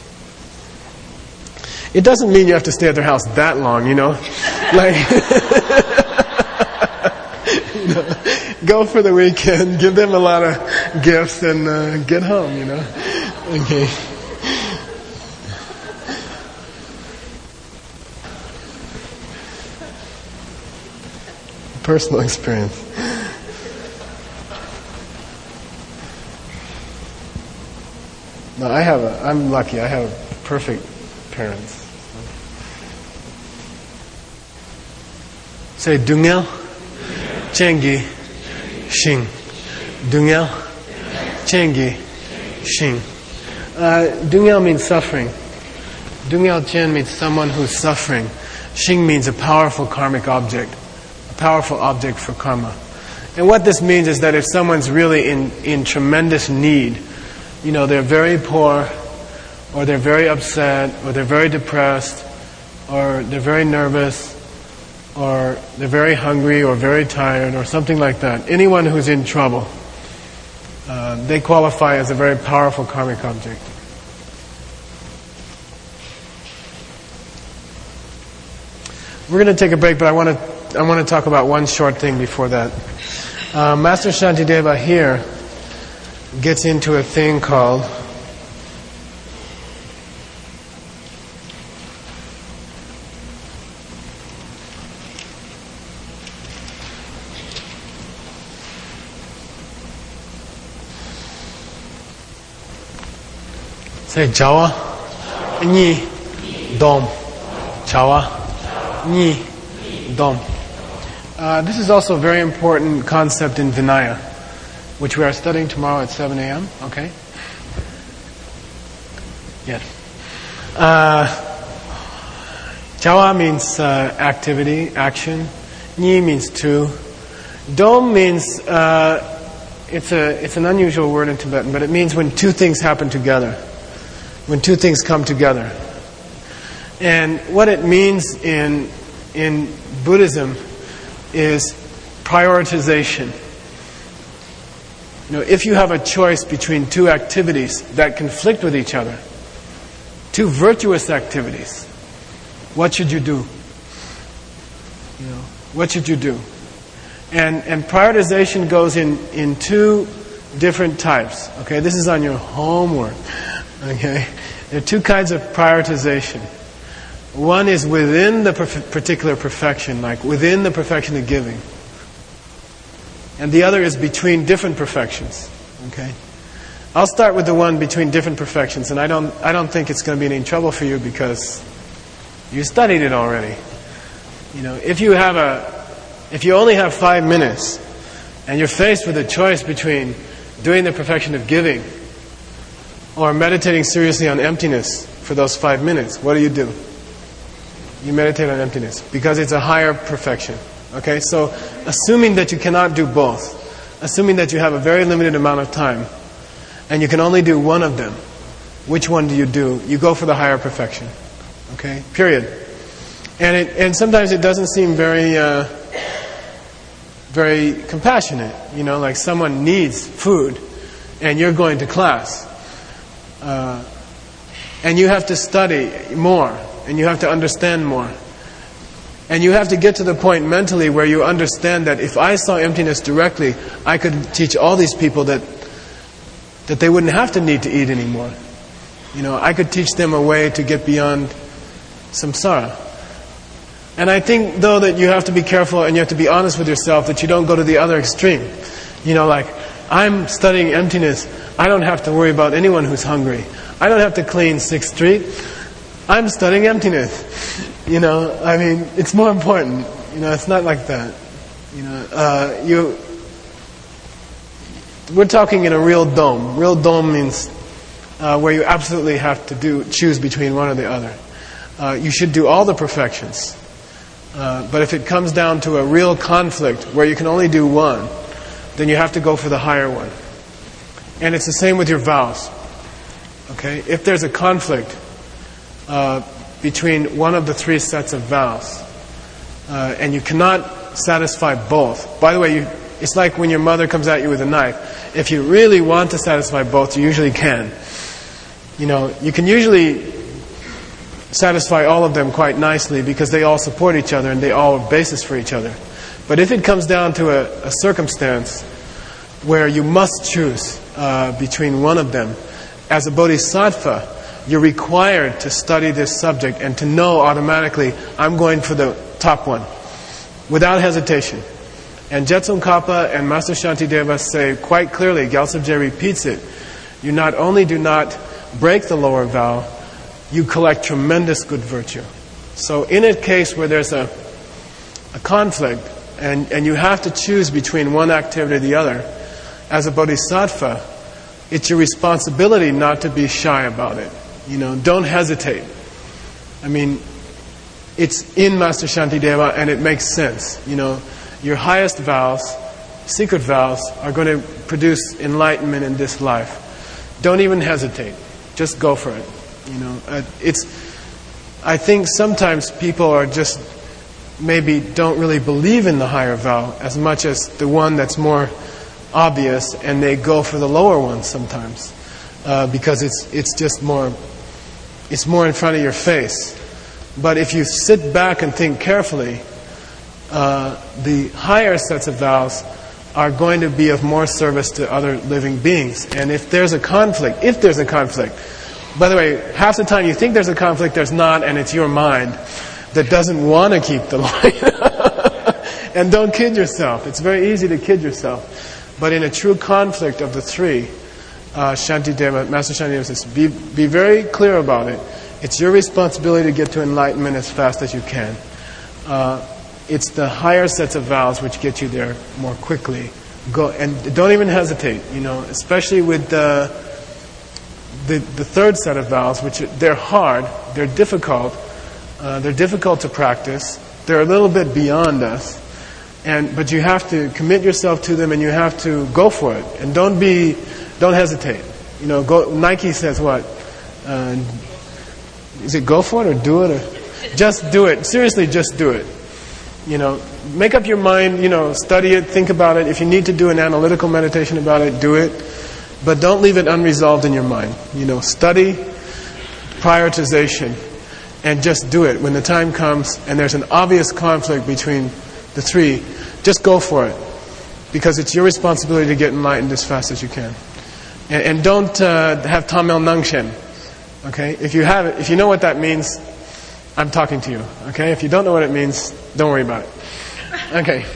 It doesn't mean you have to stay at their house that long, you know? Like, you know, go for the weekend, give them a lot of gifts, and uh, get home, you know? Okay. Personal experience. No, I have a, I'm lucky. I have perfect parents. Say Dungel, Chengi, Shing. Dungel, Chengi, Shing. Uh, Dungel means suffering. Dungel Chen means someone who's suffering. Shing means a powerful karmic object. A powerful object for karma. And what this means is that if someone's really in, in tremendous need, you know, they're very poor, or they're very upset, or they're very depressed, or they're very nervous, or they're very hungry, or very tired, or something like that. Anyone who's in trouble, uh, they qualify as a very powerful karmic object. We're going to take a break, but I want to I want to talk about one short thing before that. Uh, Master Shantideva here gets into a thing called say Jawa Ni Dom Jawa Ni Dom. Uh, this is also a very important concept in Vinaya, which we are studying tomorrow at seven a.m. Okay? Yes. Uh, Jawa means uh, activity, action. Ni means two. Dom means uh, it's a it's an unusual word in Tibetan, but it means when two things happen together, when two things come together. And what it means in in Buddhism is prioritization. You know, if you have a choice between two activities that conflict with each other, two virtuous activities, what should you do? You know, what should you do? And and prioritization goes in, in two different types. Okay, this is on your homework. Okay, there are two kinds of prioritization. One is within the perf- particular perfection, like within the perfection of giving. And the other is between different perfections. Okay? I'll start with the one between different perfections, and I don't I don't think it's going to be any trouble for you because, You studied it already. You know, if you have a, if you only have five minutes, and you're faced with a choice between doing the perfection of giving or meditating seriously on emptiness for those five minutes, what do you do? You meditate on emptiness because it's a higher perfection. Okay, so assuming that you cannot do both, assuming that you have a very limited amount of time and you can only do one of them, which one do you do? You go for the higher perfection. Okay, period. And it, and sometimes it doesn't seem very uh, very compassionate. You know, like someone needs food and you're going to class. Uh, and you have to study more and you have to understand more. And you have to get to the point mentally where you understand that if I saw emptiness directly, I could teach all these people that that they wouldn't have to need to eat anymore. You know, I could teach them a way to get beyond samsara. And I think, though, that you have to be careful and you have to be honest with yourself that you don't go to the other extreme. You know, like, I'm studying emptiness. I don't have to worry about anyone who's hungry. I don't have to clean sixth Street. I'm studying emptiness. You know, I mean, it's more important. You know, it's not like that. You know, uh, you. We're talking in a real dome. Real dome means uh, where you absolutely have to do choose between one or the other. Uh, you should do all the perfections. Uh, but if it comes down to a real conflict where you can only do one, then you have to go for the higher one. And it's the same with your vows. Okay? If there's a conflict uh, between one of the three sets of vows, uh, and you cannot satisfy both. By the way, you, it's like when your mother comes at you with a knife. If you really want to satisfy both, you usually can. You know, you can usually satisfy all of them quite nicely because they all support each other and they all are basis for each other. But if it comes down to a, a circumstance where you must choose uh, between one of them, as a bodhisattva, you're required to study this subject and to know automatically, I'm going for the top one, without hesitation. And Jetsun Kappa and Master Shantideva say quite clearly, Gyaltsab Je repeats it, you not only do not break the lower vow, you collect tremendous good virtue. So in a case where there's a, a conflict and, and you have to choose between one activity or the other, as a bodhisattva, it's your responsibility not to be shy about it. You know, don't hesitate. I mean, it's in Master Shantideva and it makes sense. You know, your highest vows, secret vows, are going to produce enlightenment in this life. Don't even hesitate. Just go for it. You know, uh, it's. I think sometimes people are just maybe don't really believe in the higher vow as much as the one that's more obvious, and they go for the lower one sometimes uh, because it's it's just more. It's more in front of your face. But if you sit back and think carefully, uh, the higher sets of vows are going to be of more service to other living beings. And if there's a conflict, if there's a conflict, by the way, half the time you think there's a conflict, there's not, and it's your mind that doesn't want to keep the light. And don't kid yourself. It's very easy to kid yourself. But in a true conflict of the three, uh, Shantideva, Master Shantideva says, be, be very clear about it. It's your responsibility to get to enlightenment as fast as you can. Uh, it's the higher sets of vows which get you there more quickly. Go and don't even hesitate. You know, especially with the the, the third set of vows, which are, they're hard, they're difficult, uh, they're difficult to practice. They're a little bit beyond us, and but you have to commit yourself to them, and you have to go for it. And don't be, don't hesitate. You know, go, Nike says what? Uh, Is it go for it or do it? Or just do it. Seriously, just do it. You know, make up your mind, you know, study it, think about it. If you need to do an analytical meditation about it, do it. But don't leave it unresolved in your mind. You know, study, prioritization, and just do it. When the time comes and there's an obvious conflict between the three, just go for it. Because it's your responsibility to get enlightened as fast as you can. And, and don't uh, have Tamil Nangshen. Okay, if you have it, if you know what that means, I'm talking to you. Okay, if you don't know what it means, don't worry about it. Okay.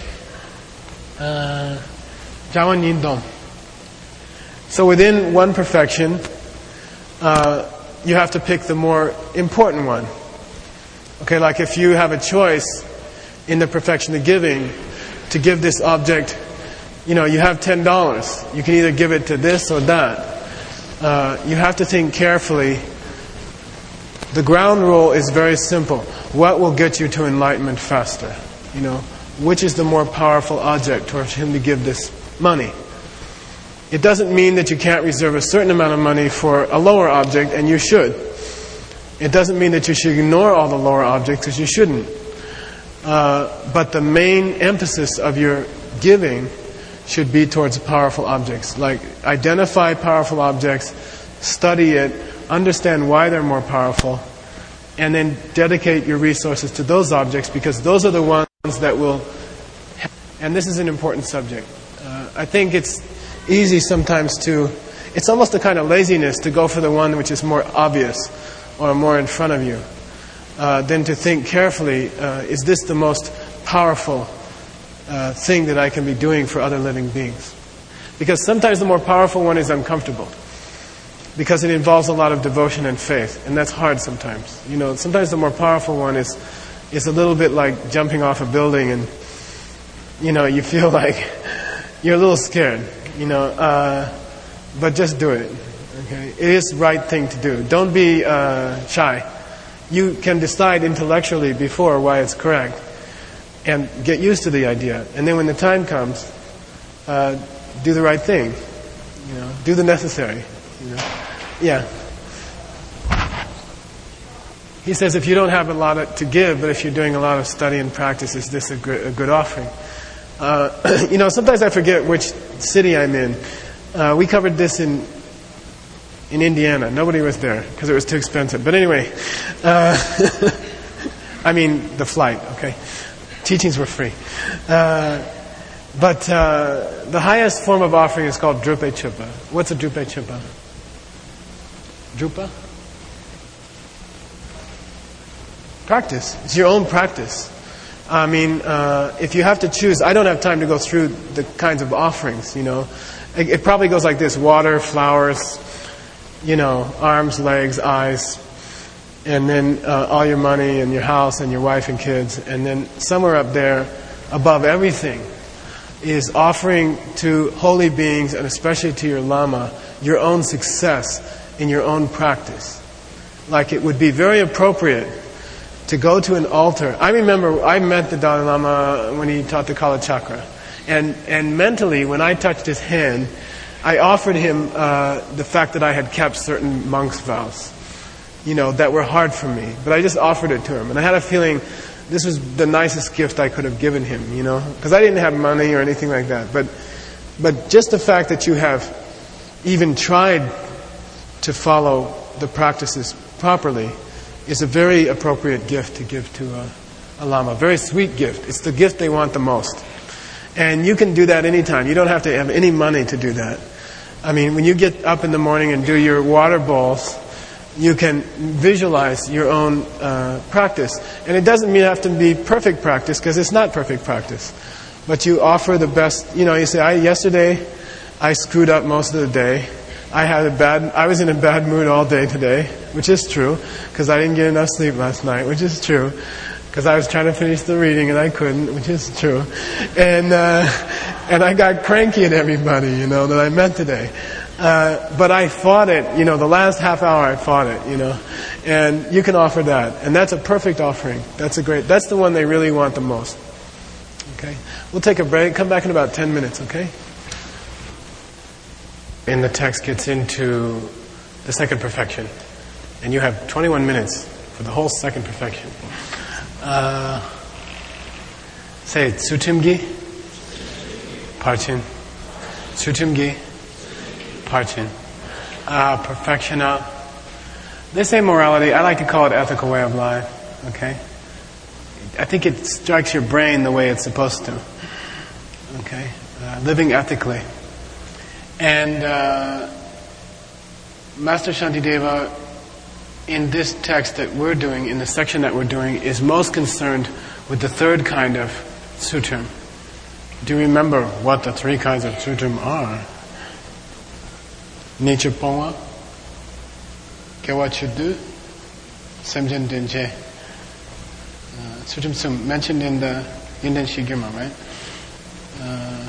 Jawan Yin Dong. So within one perfection, uh, you have to pick the more important one. Okay, like if you have a choice in the perfection of giving to give this object, you know, you have ten dollars. You can either give it to this or that. Uh, you have to think carefully. The ground rule is very simple. What will get you to enlightenment faster? You know, which is the more powerful object towards him to give this money? It doesn't mean that you can't reserve a certain amount of money for a lower object, and you should. It doesn't mean that you should ignore all the lower objects, because you shouldn't. Uh, but the main emphasis of your giving should be towards powerful objects. Like, identify powerful objects, study it, understand why they're more powerful, and then dedicate your resources to those objects, because those are the ones that will... And this is an important subject. Uh, I think it's easy sometimes to... It's almost a kind of laziness to go for the one which is more obvious or more in front of you, uh, than to think carefully, uh, is this the most powerful uh, thing that I can be doing for other living beings? Because sometimes the more powerful one is uncomfortable, because it involves a lot of devotion and faith, and that's hard sometimes. You know, sometimes the more powerful one is is a little bit like jumping off a building, and you know, you feel like you're a little scared. You know, uh, but just do it. Okay, it is the right thing to do. Don't be uh, shy. You can decide intellectually before why it's correct, and get used to the idea. And then when the time comes, uh, do the right thing. You know, do the necessary. You know, yeah. He says if you don't have a lot to give, but if you're doing a lot of study and practice, is this a good, a good offering? Uh, you know, sometimes I forget which city I'm in. Uh, we covered this in in Indiana. Nobody was there because it was too expensive. But anyway, uh, I mean the flight. Okay, teachings were free. Uh, but uh, the highest form of offering is called drupe chupa. What's a drupe chupa? Drupa? Practice. It's your own practice. I mean, uh, if you have to choose, I don't have time to go through the kinds of offerings, you know. It, it probably goes like this: water, flowers, you know, arms, legs, eyes, and then uh, all your money and your house and your wife and kids. And then somewhere up there, above everything, is offering to holy beings, and especially to your Lama, your own success in your own practice. Like, it would be very appropriate to go to an altar. I remember I met the Dalai Lama when he taught the Kala Chakra. And, and mentally, when I touched his hand, I offered him uh, the fact that I had kept certain monks' vows, you know, that were hard for me. But I just offered it to him. And I had a feeling this was the nicest gift I could have given him, you know, because I didn't have money or anything like that. But, but just the fact that you have even tried to follow the practices properly is a very appropriate gift to give to a, a Lama. Very sweet gift. It's the gift they want the most. And you can do that anytime. You don't have to have any money to do that. I mean, when you get up in the morning and do your water bowls, you can visualize your own uh, practice. And it doesn't mean you have to be perfect practice, because it's not perfect practice. But you offer the best. You know, you say, I, yesterday I screwed up most of the day. I had a bad. I was in a bad mood all day today, which is true, because I didn't get enough sleep last night, which is true, because I was trying to finish the reading and I couldn't, which is true, and uh, and I got cranky at everybody, you know, that I met today. Uh, but I fought it, you know, the last half hour I fought it, you know, and you can offer that, and that's a perfect offering. That's a great. That's the one they really want the most. Okay, we'll take a break. Come back in about ten minutes. Okay. And the text gets into the second perfection. And you have twenty-one minutes for the whole second perfection. Uh, say it, Tsutimgi, Parchin. Tsutimgi, Parchin. Uh, perfectiona. They say morality. I like to call it ethical way of life. Okay? I think it strikes your brain the way it's supposed to. Okay? Uh, living ethically. And uh, Master Shantideva, in this text that we're doing, in the section that we're doing, is most concerned with the third kind of sutram. Do you remember what the three kinds of sutram are? Nature Pongwa, Kewa Chudu, Semjen Denche. Suchum Sum, mentioned in the Yinden Shigirma, right? Uh,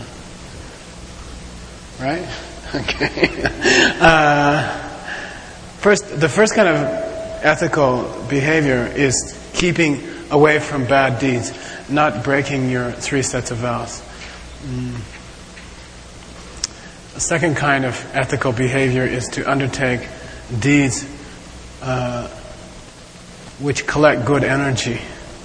right? Okay. uh, first, the first kind of ethical behavior is keeping away from bad deeds, not breaking your three sets of vows. Mm. The second kind of ethical behavior is to undertake deeds uh, which collect good energy.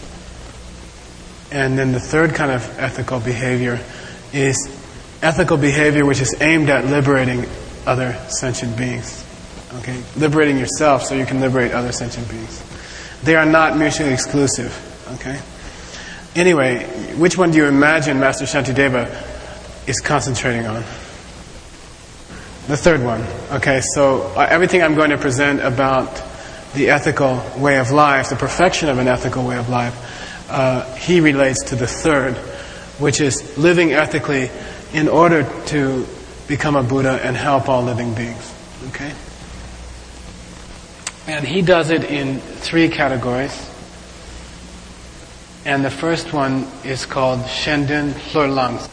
And then the third kind of ethical behavior is ethical behavior which is aimed at liberating other sentient beings. Okay? Liberating yourself so you can liberate other sentient beings. They are not mutually exclusive. Okay? Anyway, which one do you imagine Master Shantideva is concentrating on? The third one. Okay, so uh, everything I'm going to present about the ethical way of life, the perfection of an ethical way of life, uh, he relates to the third, which is living ethically in order to become a Buddha and help all living beings. Okay? And he does it in three categories. And the first one is called Shendun Hlorlang.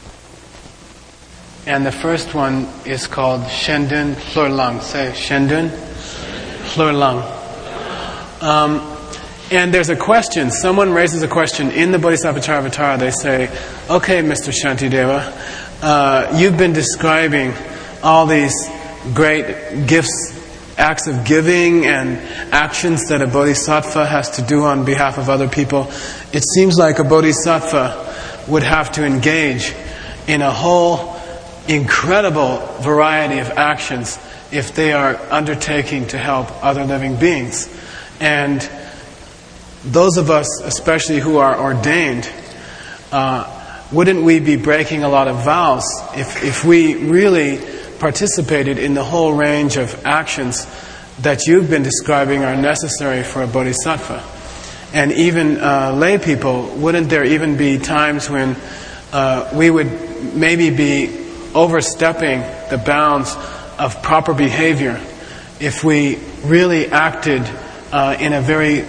And the first one is called Shendun Hlorlang. Say Shendun Hlorlang. Um, and there's a question. Someone raises a question in the Bodhisattva Charvatara. They say, okay, Mister Shantideva, uh, you've been describing all these great gifts, acts of giving and actions that a bodhisattva has to do on behalf of other people. It seems like a bodhisattva would have to engage in a whole incredible variety of actions if they are undertaking to help other living beings. And those of us, especially who are ordained, uh, wouldn't we be breaking a lot of vows if, if we really participated in the whole range of actions that you've been describing are necessary for a bodhisattva? And even uh, lay people, wouldn't there even be times when uh, we would maybe be overstepping the bounds of proper behavior if we really acted uh, in a very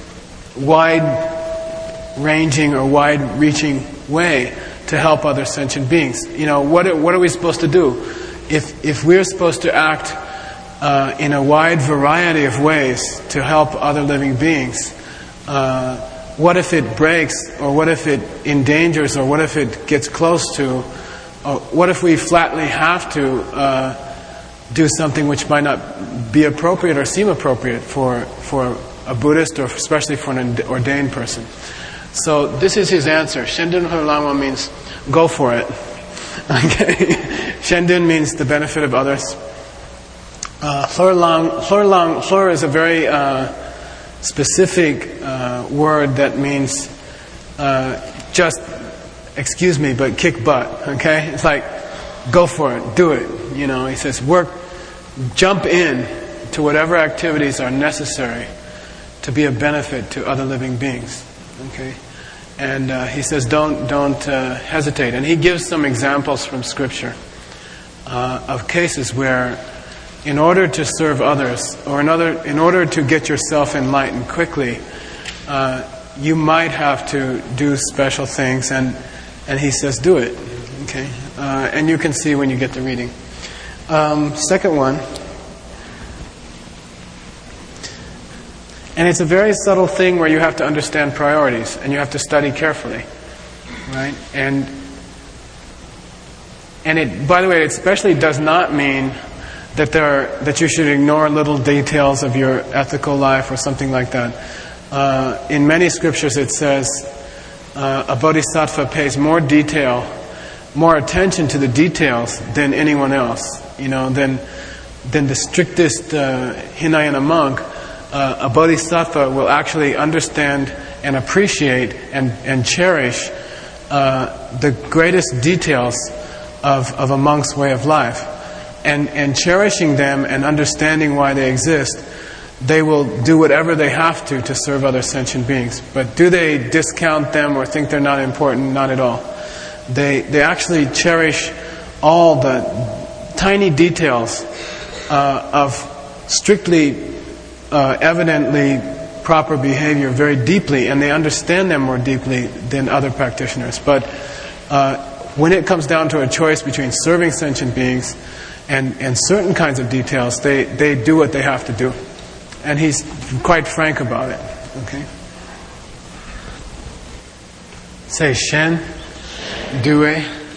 wide-ranging or wide-reaching way to help other sentient beings? You know, what are, what are we supposed to do? If if we're supposed to act uh, in a wide variety of ways to help other living beings, uh, what if it breaks, or what if it endangers, or what if it gets close to, or what if we flatly have to uh, do something which might not be appropriate or seem appropriate for for a Buddhist, or especially for an ordained person? So this is his answer. Shendun Hlorlang means go for it. Okay, Shendun means the benefit of others. Uh, Hlorlang, Hlorlang, Hlor is a very uh, specific uh, word that means uh, just, excuse me, but kick butt. Okay, it's like go for it, do it. You know, he says work, jump in to whatever activities are necessary to be a benefit to other living beings. Okay. And uh, he says, don't don't uh, hesitate. And he gives some examples from Scripture uh, of cases where, in order to serve others, or in, other, in order to get yourself enlightened quickly, uh, you might have to do special things. And and he says, do it. Okay. Uh, and you can see when you get the reading. Um, second one. And it's a very subtle thing where you have to understand priorities and you have to study carefully, right? And and it, by the way, it especially does not mean that there are, that you should ignore little details of your ethical life or something like that. Uh, in many scriptures, it says uh, a bodhisattva pays more detail, more attention to the details than anyone else. You know, than than the strictest uh, Hinayana monk. Uh, a bodhisattva will actually understand and appreciate and, and cherish uh, the greatest details of, of a monk's way of life. And, and cherishing them and understanding why they exist, they will do whatever they have to to serve other sentient beings. But do they discount them or think they're not important? Not at all. They, they actually cherish all the tiny details uh, of strictly Uh, evidently proper behavior very deeply, and they understand them more deeply than other practitioners. But uh, when it comes down to a choice between serving sentient beings and, and certain kinds of details, they, they do what they have to do. And he's quite frank about it. Okay? Say Shen, Due,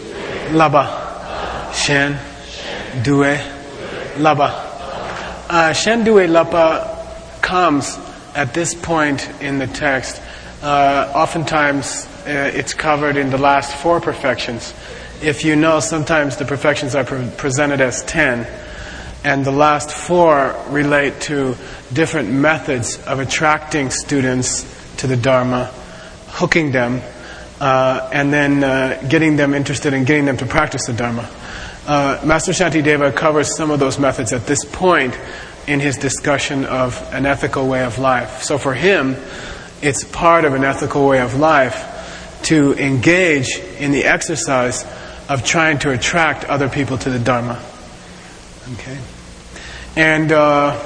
Lapa. Shen, Due, Lapa. Uh, Shen, Due, Lapa comes at this point in the text. Uh, oftentimes uh, it's covered in the last four perfections. If you know, sometimes the perfections are pre- presented as ten, and the last four relate to different methods of attracting students to the Dharma, hooking them, uh, and then uh, getting them interested in getting them to practice the Dharma. Uh, Master Shantideva covers some of those methods at this point in his discussion of an ethical way of life. So for him, it's part of an ethical way of life to engage in the exercise of trying to attract other people to the Dharma. Okay? And uh,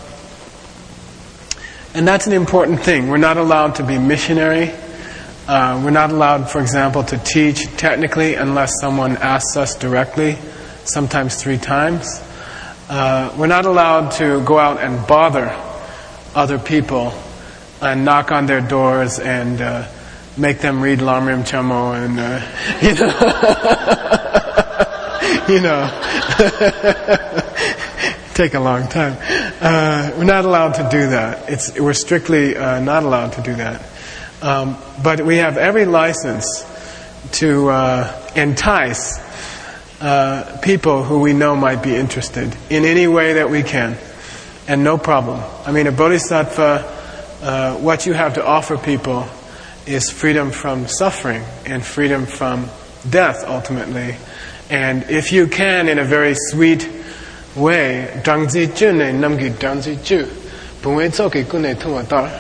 and that's an important thing. We're not allowed to be missionary. Uh, we're not allowed, for example, to teach technically unless someone asks us directly, sometimes three times. Uh, we're not allowed to go out and bother other people and knock on their doors and uh, make them read Lamrim Chamo and, uh, you know, you know, take a long time. Uh, we're not allowed to do that. It's, we're strictly uh, not allowed to do that. Um, but we have every license to uh, entice uh, people who we know might be interested in any way that we can, and no problem. I mean, a bodhisattva, uh, what you have to offer people is freedom from suffering and freedom from death, ultimately. And if you can, in a very sweet way, Dangzi Ju ne namgi Dangzi Ju, Bungwe Tsoki Kune Tumatar.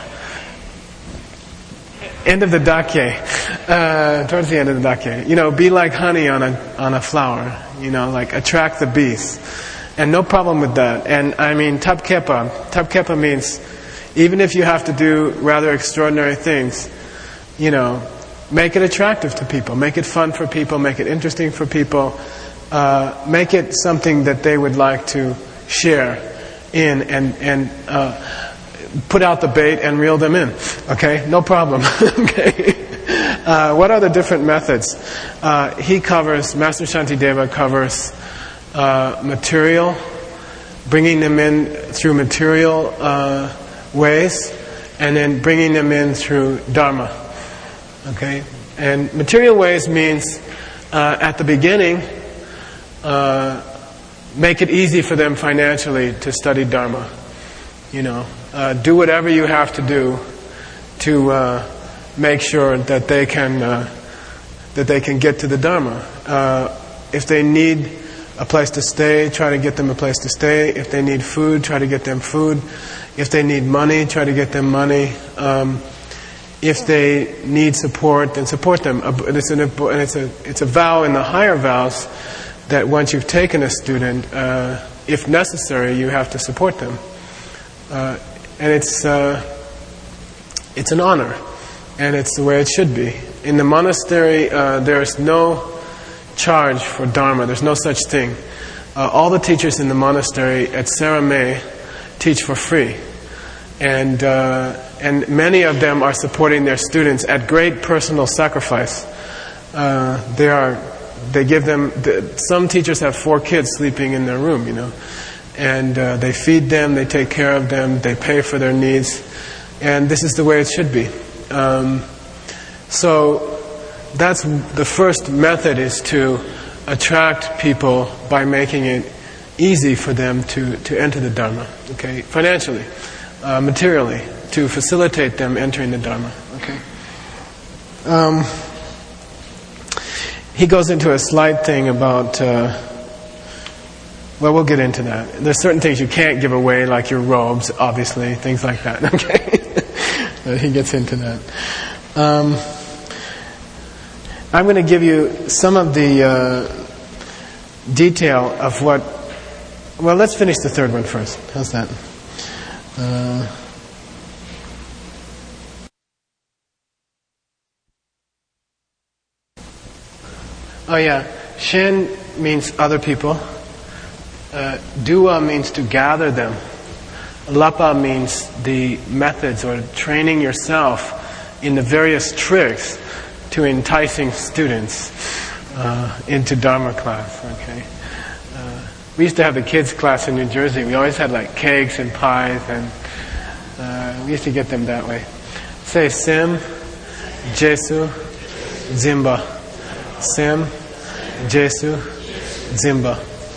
End of the dakye, uh, towards the end of the dakye. You know, be like honey on a on a flower. You know, like attract the bees, and no problem with that. And I mean, tapkepa. Tapkepa means even if you have to do rather extraordinary things, you know, make it attractive to people, make it fun for people, make it interesting for people, uh, make it something that they would like to share in, and and. Uh, put out the bait and reel them in. Okay? No problem. Okay? Uh, what are the different methods? Uh, he covers, Master Shantideva covers uh, material, bringing them in through material uh, ways, and then bringing them in through Dharma. Okay? And material ways means, uh, at the beginning, uh, make it easy for them financially to study Dharma. You know, uh, do whatever you have to do to uh, make sure that they can uh, that they can get to the Dharma. Uh, if they need a place to stay, try to get them a place to stay. If they need food, try to get them food. If they need money, try to get them money. Um, if they need support, then support them. It's an and it's a it's a vow in the higher vows that once you've taken a student, uh, if necessary, you have to support them. Uh, and it's uh, it's an honor, and it's the way it should be. In the monastery, uh, there's no charge for Dharma. There's no such thing. Uh, all the teachers in the monastery at Saramay teach for free, and uh, and many of them are supporting their students at great personal sacrifice. Uh, they are they give them. The, some teachers have four kids sleeping in their room, you know. And uh, they feed them, they take care of them, they pay for their needs. And this is the way it should be. Um, so that's the first method, is to attract people by making it easy for them to, to enter the Dharma. Okay, financially, uh, materially, to facilitate them entering the Dharma. Okay. Um, he goes into a slight thing about... Uh, Well, we'll get into that. There's certain things you can't give away, like your robes, obviously, things like that. Okay, he gets into that. Um, I'm going to give you some of the uh, detail of what. Well, let's finish the third one first. How's that? Uh, Oh yeah, Shin means other people. Uh, Dua means to gather them. Lapa means the methods or training yourself in the various tricks to enticing students uh, into Dharma class. Okay, uh, we used to have the kids class in New Jersey. We always had like cakes and pies, and uh, we used to get them that way. Say Sim, Jesu, Zimba. Sim, Jesu, Zimba.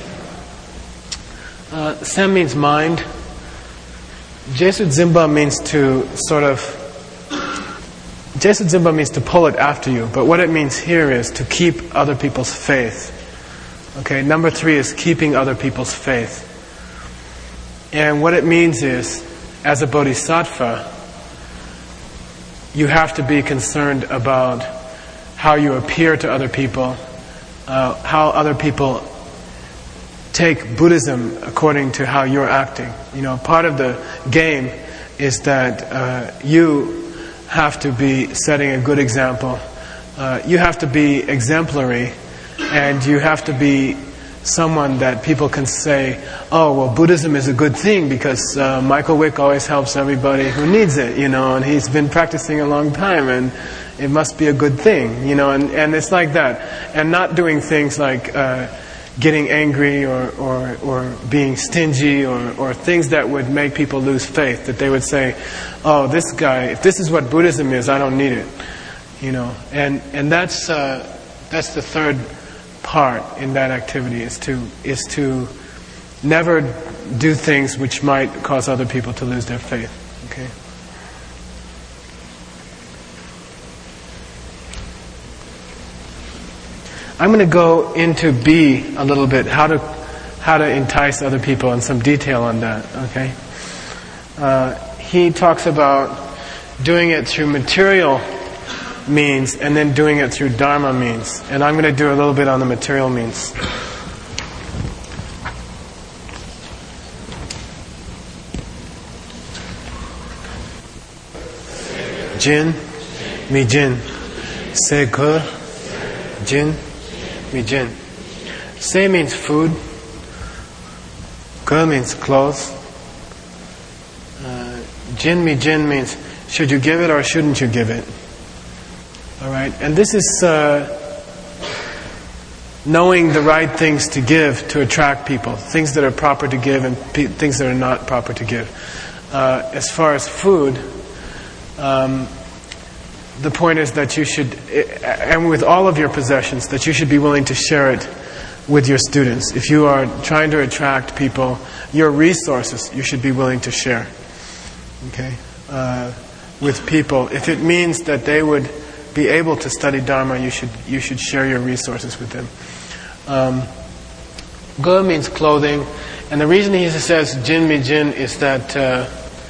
Uh, Sem means mind. Jesu Zimba means to sort of, Jesu Zimba means to pull it after you, but what it means here is to keep other people's faith. Okay, number three is keeping other people's faith. And what it means is, as a bodhisattva, you have to be concerned about how you appear to other people, uh, how other people take Buddhism according to how you're acting. You know, part of the game is that uh, you have to be setting a good example. Uh, you have to be exemplary, and you have to be someone that people can say, oh, well, Buddhism is a good thing because uh, Michael Wick always helps everybody who needs it, you know, and he's been practicing a long time, and it must be a good thing, you know, and, and it's like that. And not doing things like uh, getting angry or, or, or being stingy or, or things that would make people lose faith, that they would say, oh, this guy, if this is what Buddhism is, I don't need it, you know. And and that's uh, that's the third part in that activity, is to is to never do things which might cause other people to lose their faith. Okay. I'm going to go into B a little bit, how to how to entice other people, and some detail on that. Okay. Uh, he talks about doing it through material means and then doing it through Dharma means, and I'm going to do a little bit on the material means. Jin, mi jin, se ge, jin. Jin. Se means food. Ge means clothes. Uh, jin mi jin means should you give it or shouldn't you give it? All right, and this is uh, knowing the right things to give to attract people, things that are proper to give and pe- things that are not proper to give. Uh, as far as food, um, the point is that you should, and with all of your possessions, that you should be willing to share it with your students. If you are trying to attract people, your resources, you should be willing to share. Okay, uh, with people. If it means that they would be able to study Dharma, you should you should share your resources with them. Um, Ge means clothing, and the reason he says Jin mi Jin is that uh,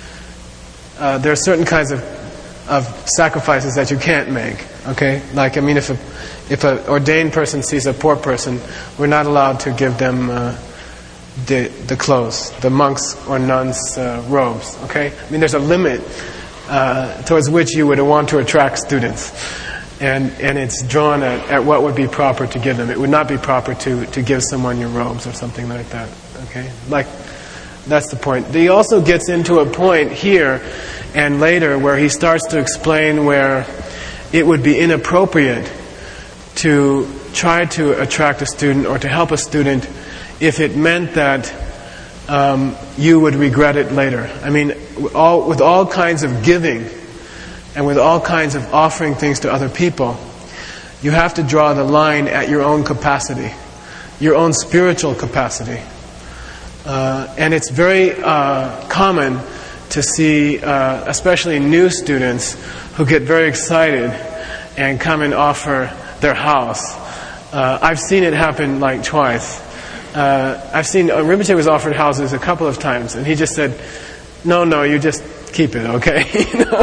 uh, there are certain kinds of of sacrifices that you can't make. Okay, like I mean, if a if an ordained person sees a poor person, we're not allowed to give them uh, the the clothes, the monks or nuns' uh, robes. Okay, I mean, there's a limit uh, towards which you would want to attract students, and and it's drawn at, at what would be proper to give them. It would not be proper to to give someone your robes or something like that. Okay, like that's the point. He also gets into a point here and later where he starts to explain where it would be inappropriate to try to attract a student or to help a student if it meant that um, you would regret it later. I mean, all, with all kinds of giving and with all kinds of offering things to other people, you have to draw the line at your own capacity, your own spiritual capacity. Uh, and it's very uh, common to see, uh, especially new students, who get very excited and come and offer their house. Uh, I've seen it happen like twice. Uh, I've seen, uh, Rinpoche was offered houses a couple of times, and he just said, no, no, you just keep it, okay? You know?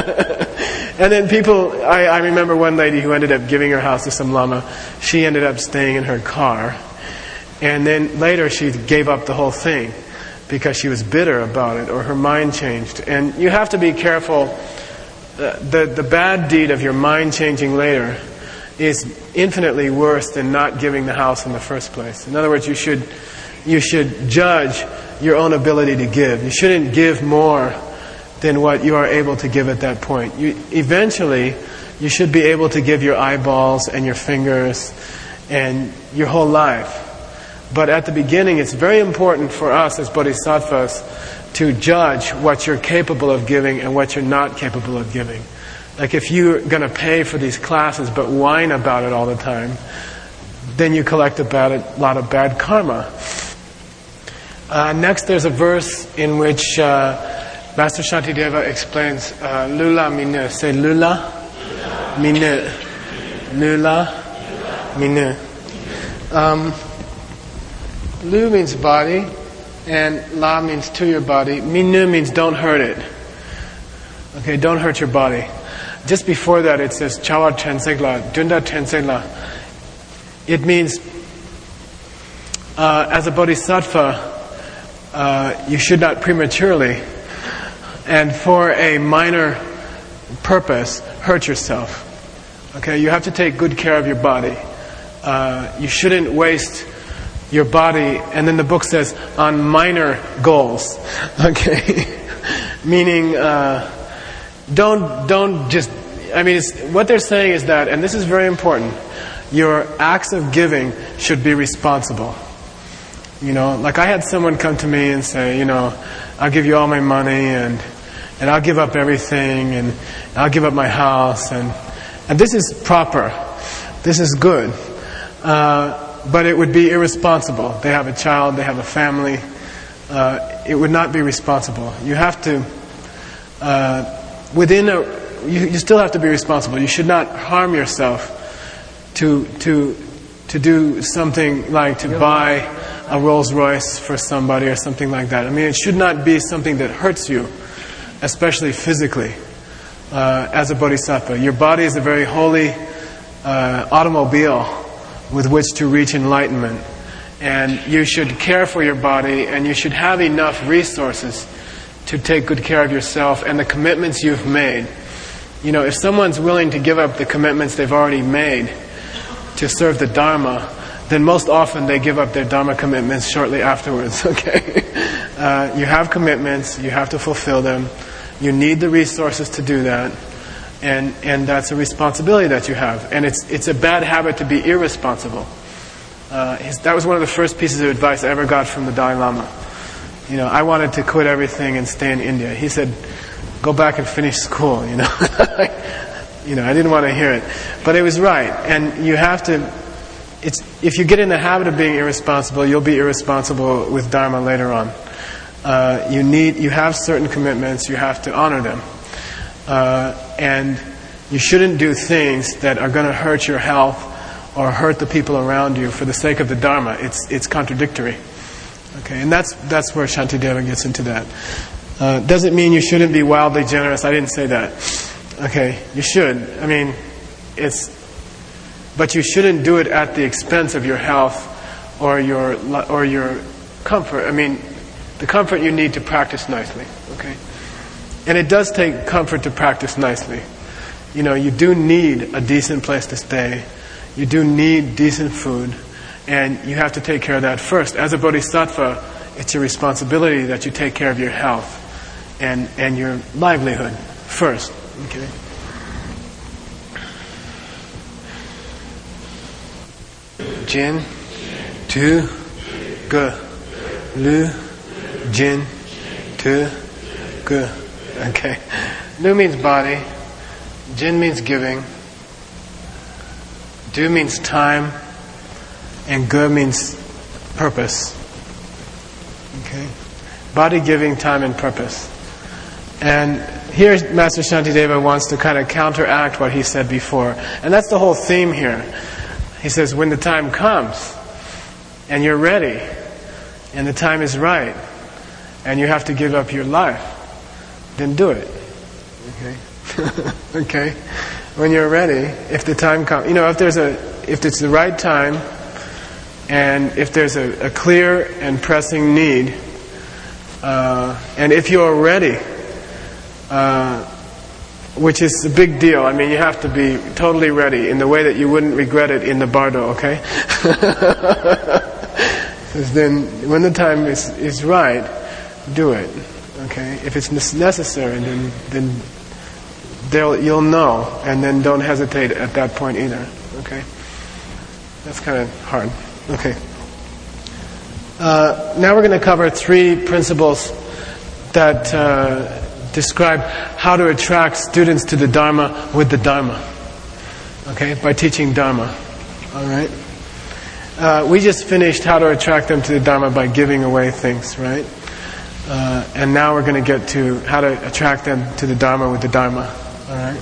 And then people, I, I remember one lady who ended up giving her house to some lama. She ended up staying in her car. And then later she gave up the whole thing because she was bitter about it, or her mind changed. And you have to be careful. Uh, the, the bad deed of your mind changing later is infinitely worse than not giving the house in the first place. In other words, you should you should judge your own ability to give. You shouldn't give more than what you are able to give at that point. You, eventually, you should be able to give your eyeballs and your fingers and your whole life. But at the beginning, it's very important for us as bodhisattvas to judge what you're capable of giving and what you're not capable of giving. Like if you're going to pay for these classes but whine about it all the time, then you collect a, bad, a lot of bad karma. Uh, next, there's a verse in which uh, Master Shantideva explains uh, Lula Minu. Say Lula Minu. Lula Minu. Um, Lu means body, and La means to your body. Minu means don't hurt it. Okay, don't hurt your body. Just before that, it says Chawa Tensegla, Dunda Tensegla. It means uh, as a bodhisattva, uh, you should not prematurely and for a minor purpose hurt yourself. Okay, you have to take good care of your body. Uh, you shouldn't waste your body, and then the book says, on minor goals. Okay? Meaning, uh, don't, don't just, I mean, it's, what they're saying is that, and this is very important, your acts of giving should be responsible. You know, like I had someone come to me and say, you know, I'll give you all my money, and and I'll give up everything, and I'll give up my house, and and this is proper. This is good. Uh, but it would be irresponsible. They have a child, they have a family. Uh, it would not be responsible. You have to, uh, within a, you, you still have to be responsible. You should not harm yourself to to to do something like to buy a Rolls Royce for somebody or something like that. I mean, it should not be something that hurts you, especially physically, uh, as a bodhisattva. Your body is a very holy uh, automobile with which to reach enlightenment. And you should care for your body, and you should have enough resources to take good care of yourself and the commitments you've made. You know, if someone's willing to give up the commitments they've already made to serve the Dharma, then most often they give up their Dharma commitments shortly afterwards, okay? Uh, you have commitments, you have to fulfill them, you need the resources to do that. And and that's a responsibility that you have. And it's it's a bad habit to be irresponsible. Uh, his, that was one of the first pieces of advice I ever got from the Dalai Lama. You know, I wanted to quit everything and stay in India. He said, go back and finish school, you know. You know, I didn't want to hear it. But it was right. And you have to, it's if you get in the habit of being irresponsible, you'll be irresponsible with Dharma later on. Uh, you need, you have certain commitments, you have to honor them. Uh, and you shouldn't do things that are going to hurt your health or hurt the people around you for the sake of the Dharma. It's it's contradictory. Okay, and that's that's where Shantideva gets into that. Uh, doesn't mean you shouldn't be wildly generous. I didn't say that. Okay, you should. I mean, it's, but you shouldn't do it at the expense of your health or your or your comfort. I mean, the comfort you need to practice nicely. Okay. And it does take comfort to practice nicely. You know, you do need a decent place to stay. You do need decent food. And you have to take care of that first. As a bodhisattva, it's your responsibility that you take care of your health and, and your livelihood first. Okay? Jin, tu, ge, lu, jin, tu, ge. Okay. Lu means body. Jin means giving. Du means time. And ge means purpose. Okay. Body, giving, time, and purpose. And here Master Shantideva wants to kind of counteract what he said before. And that's the whole theme here. He says, when the time comes, and you're ready, and the time is right, and you have to give up your life, then do it. Okay? Okay? When you're ready, if the time comes, you know, if there's a, if it's the right time, and if there's a, a clear and pressing need, uh, and if you're ready, uh, which is a big deal. I mean, you have to be totally ready in the way that you wouldn't regret it in the bardo, okay? Because then, when the time is, is right, do it, okay? If it's necessary, then then they'll you'll know, and then don't hesitate at that point either, okay? That's kind of hard, okay. Uh, now we're going to cover three principles that uh, describe how to attract students to the Dharma with the Dharma. Okay, by teaching Dharma. All right. Uh, we just finished how to attract them to the Dharma by giving away things, right? Uh, and now we're going to get to how to attract them to the Dharma with the Dharma. All right.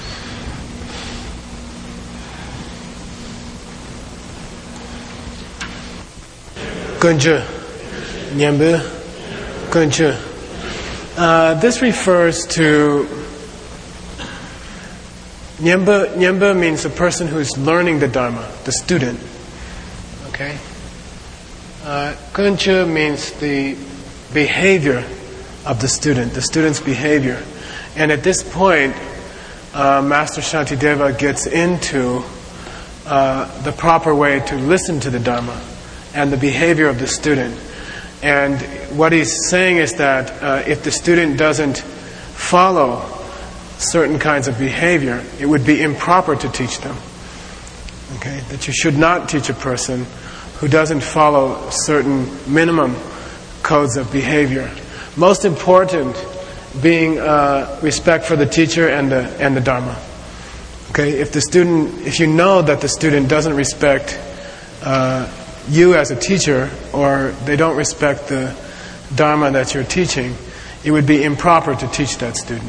Gunja, Nyambu, Gunja. Uh, this refers to Nyamba. Nyamba means a person who is learning the Dharma, the student. Okay. Uh, Kuncha means the behavior of the student, the student's behavior. And at this point, uh, Master Shantideva gets into uh, the proper way to listen to the Dharma and the behavior of the student. And what he's saying is that uh, if the student doesn't follow certain kinds of behavior, it would be improper to teach them. Okay? That you should not teach a person who doesn't follow certain minimum codes of behavior. Most important being uh, respect for the teacher and the and the Dharma. Okay? If the student, if you know that the student doesn't respect uh, you as a teacher, or they don't respect the Dharma that you're teaching, it would be improper to teach that student.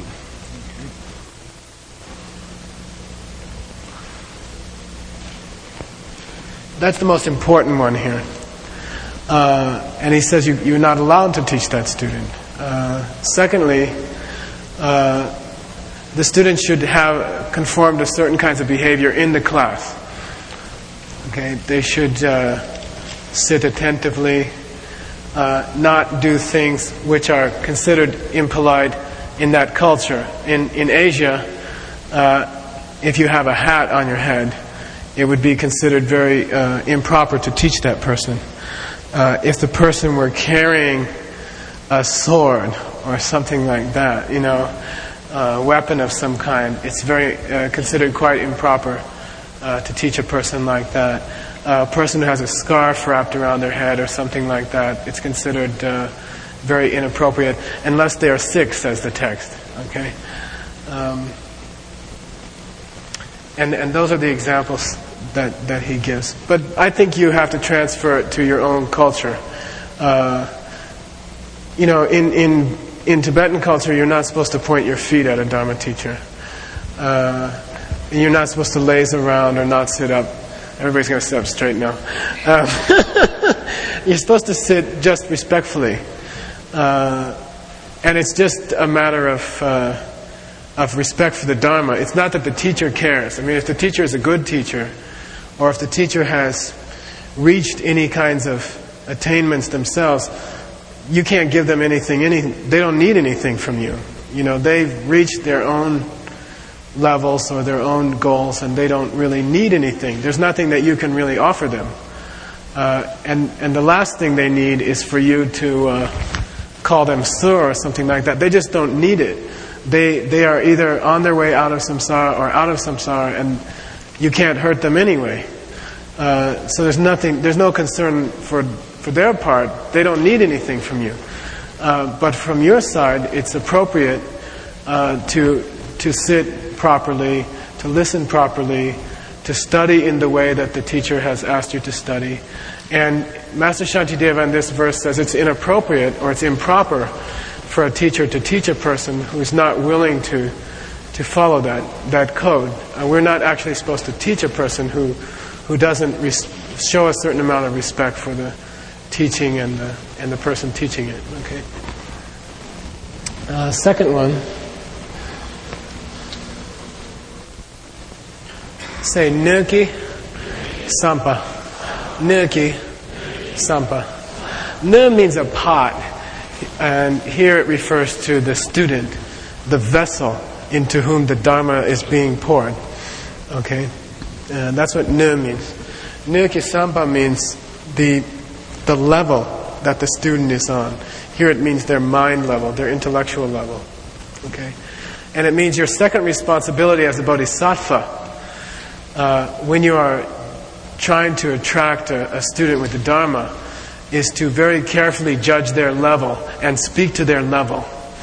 That's the most important one here. Uh, and he says you, you're not allowed to teach that student. Uh, secondly, uh, the student should have conformed to certain kinds of behavior in the class. Okay, they should uh, sit attentively, uh, not do things which are considered impolite in that culture. In in Asia, uh, if you have a hat on your head, it would be considered very uh, improper to teach that person. Uh, if the person were carrying a sword or something like that, you know, a weapon of some kind, it's very uh, considered quite improper uh, to teach a person like that. Uh, a person who has a scarf wrapped around their head or something like that, it's considered uh, very inappropriate, unless they are sick, says the text. Okay, um, and and those are the examples that that he gives. But I think you have to transfer it to your own culture. Uh, you know, in in in Tibetan culture, you're not supposed to point your feet at a Dharma teacher. Uh, and you're not supposed to laze around or not sit up. Everybody's going to sit up straight now. Um, you're supposed to sit just respectfully. Uh, and it's just a matter of uh, of respect for the Dharma. It's not that the teacher cares. I mean, if the teacher is a good teacher, or if the teacher has reached any kinds of attainments themselves, you can't give them anything. Any, they don't need anything from you. You know, they've reached their own levels or their own goals, and they don't really need anything. There's nothing that you can really offer them. Uh, and and the last thing they need is for you to uh, call them sur or something like that. They just don't need it. They they are either on their way out of samsara or out of samsara, and you can't hurt them anyway. Uh, so there's nothing. There's no concern for for their part. They don't need anything from you. Uh, but from your side, it's appropriate uh, to to sit properly, to listen properly, to study in the way that the teacher has asked you to study. And Master Shantideva in this verse says it's inappropriate or it's improper for a teacher to teach a person who's not willing to to follow that that code. Uh, we're not actually supposed to teach a person who who doesn't res- show a certain amount of respect for the teaching and the and the person teaching it. Okay. Uh, second one. Say Nuki Sampa. Nuki Sampa. Nu means a pot, and here it refers to the student, the vessel into whom the Dharma is being poured. Okay? Uh, that's what ne means. Ne Kisampa means the, the level that the student is on. Here it means their mind level, their intellectual level. Okay? And it means your second responsibility as a bodhisattva, uh, when you are trying to attract a, a student with the Dharma, is to very carefully judge their level and speak to their level.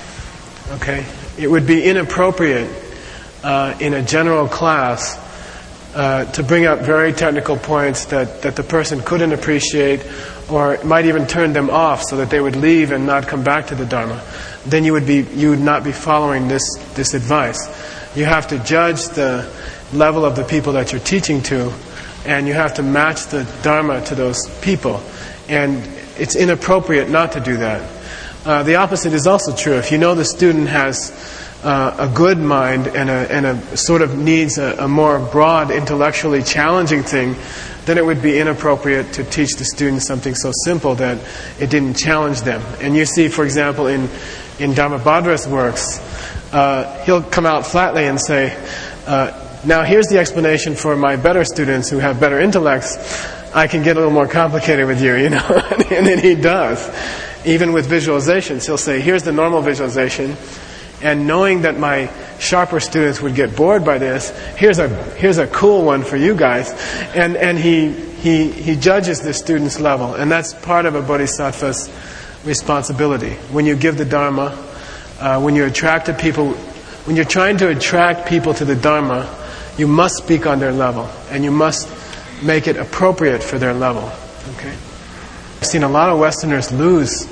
Okay? It would be inappropriate uh, in a general class uh, to bring up very technical points that, that the person couldn't appreciate, or might even turn them off so that they would leave and not come back to the Dharma. Then you would be you would not be following this this advice. You have to judge the level of the people that you're teaching to, and you have to match the Dharma to those people. And it's inappropriate not to do that. Uh, the opposite is also true. If you know the student has uh, a good mind and a, and a sort of needs a, a more broad, intellectually challenging thing, then it would be inappropriate to teach the student something so simple that it didn't challenge them. And you see, for example, in, in Dharmabhadra's works, uh, he'll come out flatly and say, uh, now here's the explanation for my better students who have better intellects. I can get a little more complicated with you, you know. And then he does. Even with visualizations, he'll say, here's the normal visualization, and knowing that my sharper students would get bored by this, here's a here's a cool one for you guys. And and he he he judges the student's level, and that's part of a bodhisattva's responsibility. When you give the Dharma, uh, when you attract to people, when you're trying to attract people to the Dharma, you must speak on their level, and you must make it appropriate for their level. Okay? I've seen a lot of Westerners lose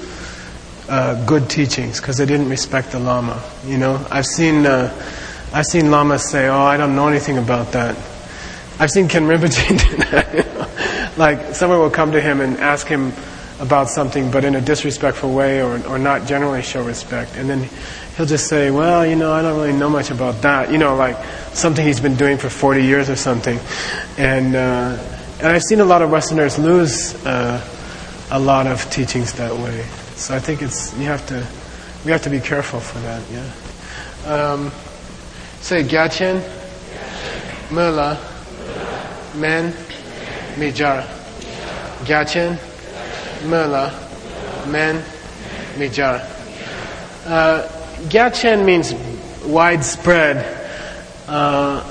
uh, good teachings because they didn't respect the Lama. You know, I've seen uh, I've seen Lamas say, "Oh, I don't know anything about that." I've seen Ken Rinpoche do that. You know? Like someone will come to him and ask him about something, but in a disrespectful way, or or not generally show respect, and then he'll just say, "Well, you know, I don't really know much about that." You know, like something he's been doing for forty years or something, and uh, and I've seen a lot of Westerners lose Uh, a lot of teachings that way. So I think it's you have to we have to be careful for that. Yeah. Um, say Gyatchen, Mela, Men, Mijar. Gyatchen, Mela, Men, Mijar. Uh, Gyatchen means widespread. Uh,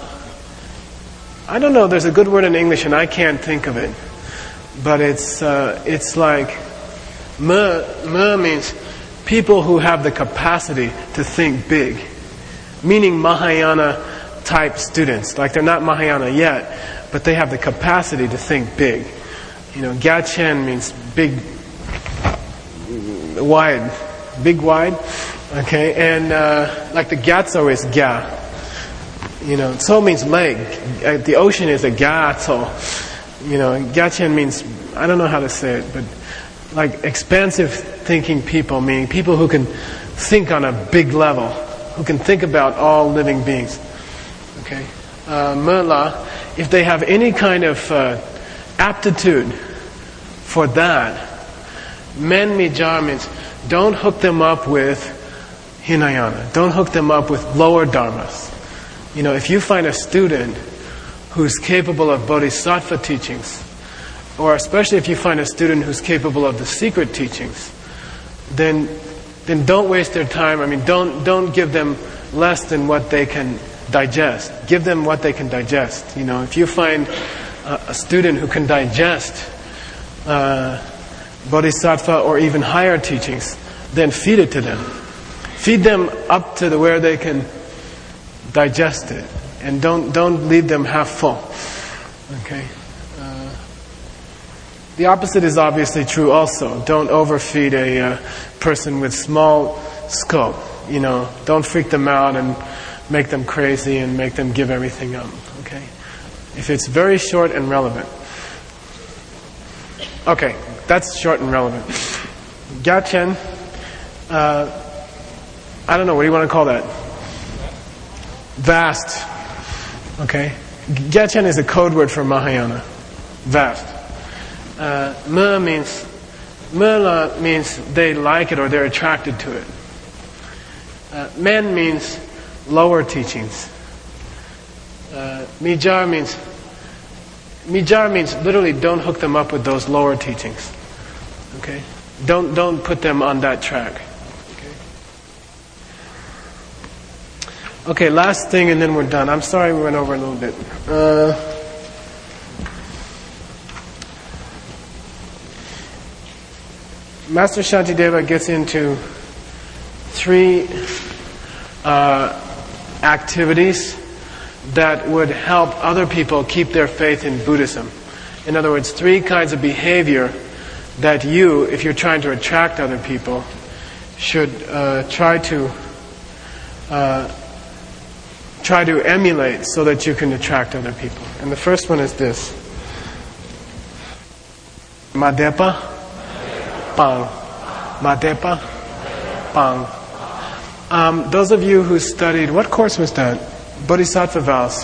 I don't know. There's a good word in English, and I can't think of it. But it's uh, it's like me, me means people who have the capacity to think big, meaning Mahayana type students. Like they're not Mahayana yet, but they have the capacity to think big. You know, Gyatchen means big, wide, big wide. Okay, and uh, like the Gyatso is Gya. You know, Tso means lake. Uh, the ocean is a Gyatso. You know, Gyatchen means, I don't know how to say it, but like expansive thinking people, meaning people who can think on a big level, who can think about all living beings. Okay? Uh, Mela, if they have any kind of uh, aptitude for that, Men Mijar means don't hook them up with Hinayana. Don't hook them up with lower dharmas. You know, if you find a student who's capable of bodhisattva teachings, or especially if you find a student who's capable of the secret teachings, then then don't waste their time. I mean, don't don't give them less than what they can digest. Give them what they can digest. You know, if you find a, a student who can digest uh, bodhisattva or even higher teachings, then feed it to them. Feed them up to the where they can digest it. And don't don't leave them half full. Okay. Uh, the opposite is obviously true also. Don't overfeed a uh, person with small scope. You know, don't freak them out and make them crazy and make them give everything up. Okay. If it's very short and relevant. Okay, that's short and relevant. Gyatchen. Uh, I don't know. What do you want to call that? Vast. Okay, Gyatchen is a code word for Mahayana, vast. Uh, me means, Mela means they like it or they're attracted to it. Uh, men means lower teachings. Uh, mijar means mijar means literally don't hook them up with those lower teachings. Okay, don't don't put them on that track. Okay. Okay, last thing, and then we're done. I'm sorry we went over a little bit. Uh, Master Shantideva gets into three uh, activities that would help other people keep their faith in Buddhism. In other words, three kinds of behavior that you, if you're trying to attract other people, should uh, try to uh, try to emulate so that you can attract other people. And the first one is this: Madepa, Pang. Madepa, Pang. Um, those of you who studied, what course was that? Bodhisattva vows.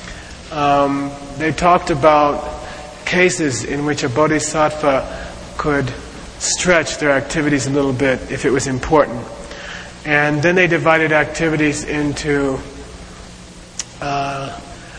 Um, they talked about cases in which a bodhisattva could stretch their activities a little bit if it was important. And then they divided activities into uh,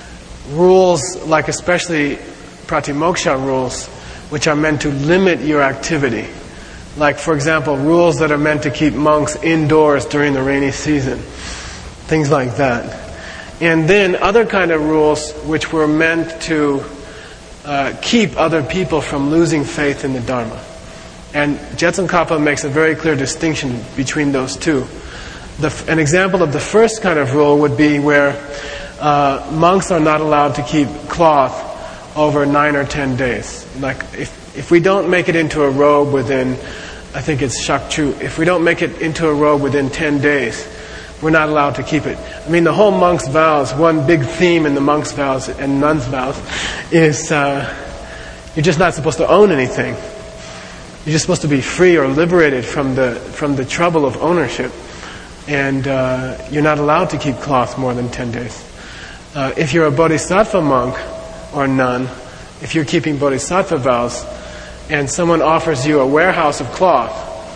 rules, like especially pratimoksha rules, which are meant to limit your activity. Like, for example, rules that are meant to keep monks indoors during the rainy season. Things like that. And then other kind of rules which were meant to uh, keep other people from losing faith in the Dharma. And Jetsun makes a very clear distinction between those two. The, an example of the first kind of rule would be where uh, monks are not allowed to keep cloth over nine or ten days. Like, if If we don't make it into a robe within, I think it's shakchu, if we don't make it into a robe within ten days, we're not allowed to keep it. I mean, the whole monk's vows, one big theme in the monk's vows and nun's vows is uh, you're just not supposed to own anything. You're just supposed to be free or liberated from the from the trouble of ownership. And uh, you're not allowed to keep cloth more than ten days. Uh, if you're a bodhisattva monk or nun, if you're keeping bodhisattva vows, and someone offers you a warehouse of cloth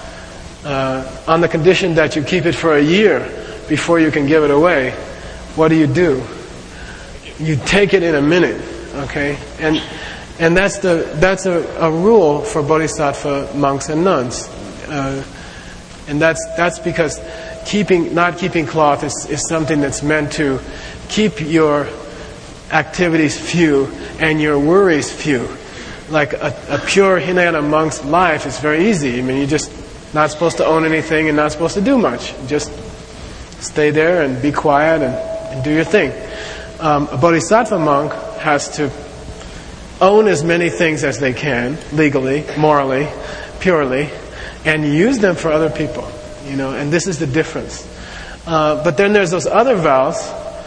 uh, on the condition that you keep it for a year before you can give it away, what do you do? You take it in a minute, okay? And and that's the that's a, a rule for bodhisattva monks and nuns, uh, and that's that's because keeping not keeping cloth is, is something that's meant to keep your activities few and your worries few. Like a, a pure Hinayana monk's life is very easy. I mean, you're just not supposed to own anything and not supposed to do much. Just stay there and be quiet and, and do your thing. Um, a bodhisattva monk has to own as many things as they can, legally, morally, purely, and use them for other people. You know, and this is the difference. Uh, but then there's those other vows,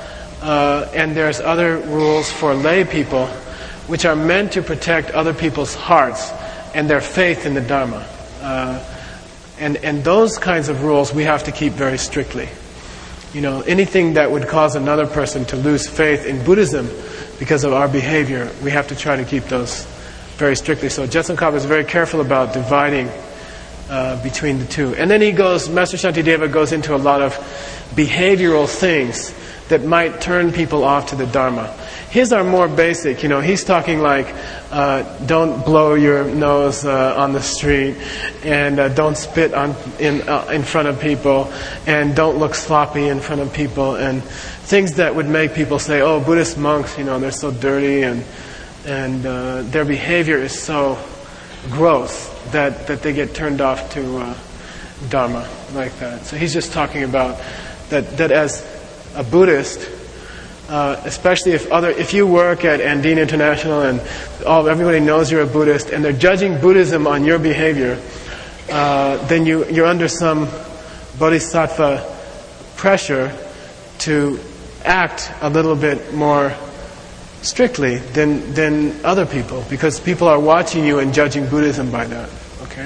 uh, and there's other rules for lay people, which are meant to protect other people's hearts and their faith in the Dharma. Uh, and, and those kinds of rules we have to keep very strictly. You know, anything that would cause another person to lose faith in Buddhism because of our behavior, we have to try to keep those very strictly. So Jetsun Kapa is very careful about dividing uh, between the two. And then he goes, Master Shantideva goes into a lot of behavioral things that might turn people off to the Dharma. His are more basic, you know, he's talking like, uh, don't blow your nose uh, on the street, and uh, don't spit on in uh, in front of people, and don't look sloppy in front of people, and things that would make people say, oh, Buddhist monks, you know, they're so dirty, and and uh, their behavior is so gross that, that they get turned off to uh, Dharma, like that. So he's just talking about that, that as a Buddhist, Uh, especially if other, if you work at Andine International and all, everybody knows you're a Buddhist and they're judging Buddhism on your behavior, uh, then you, you're under some bodhisattva pressure to act a little bit more strictly than than other people, because people are watching you and judging Buddhism by that. Okay.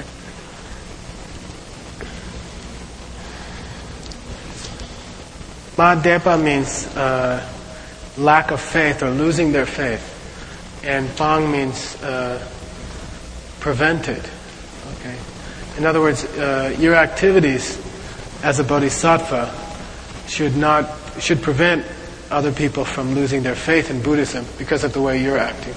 Madepa means Uh, lack of faith or losing their faith, and Pang means uh, prevented. Okay. In other words, uh, your activities as a bodhisattva should not should prevent other people from losing their faith in Buddhism because of the way you're acting.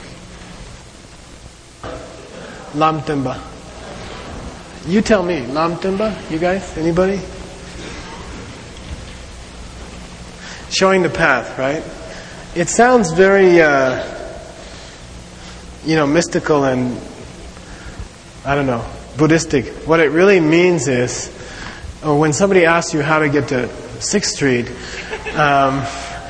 Lam Timba. You tell me, Lam Timba? You guys? Anybody? Showing the path, right? It sounds very, uh, you know, mystical and, I don't know, Buddhistic. What it really means is, oh, when somebody asks you how to get to sixth Street, um,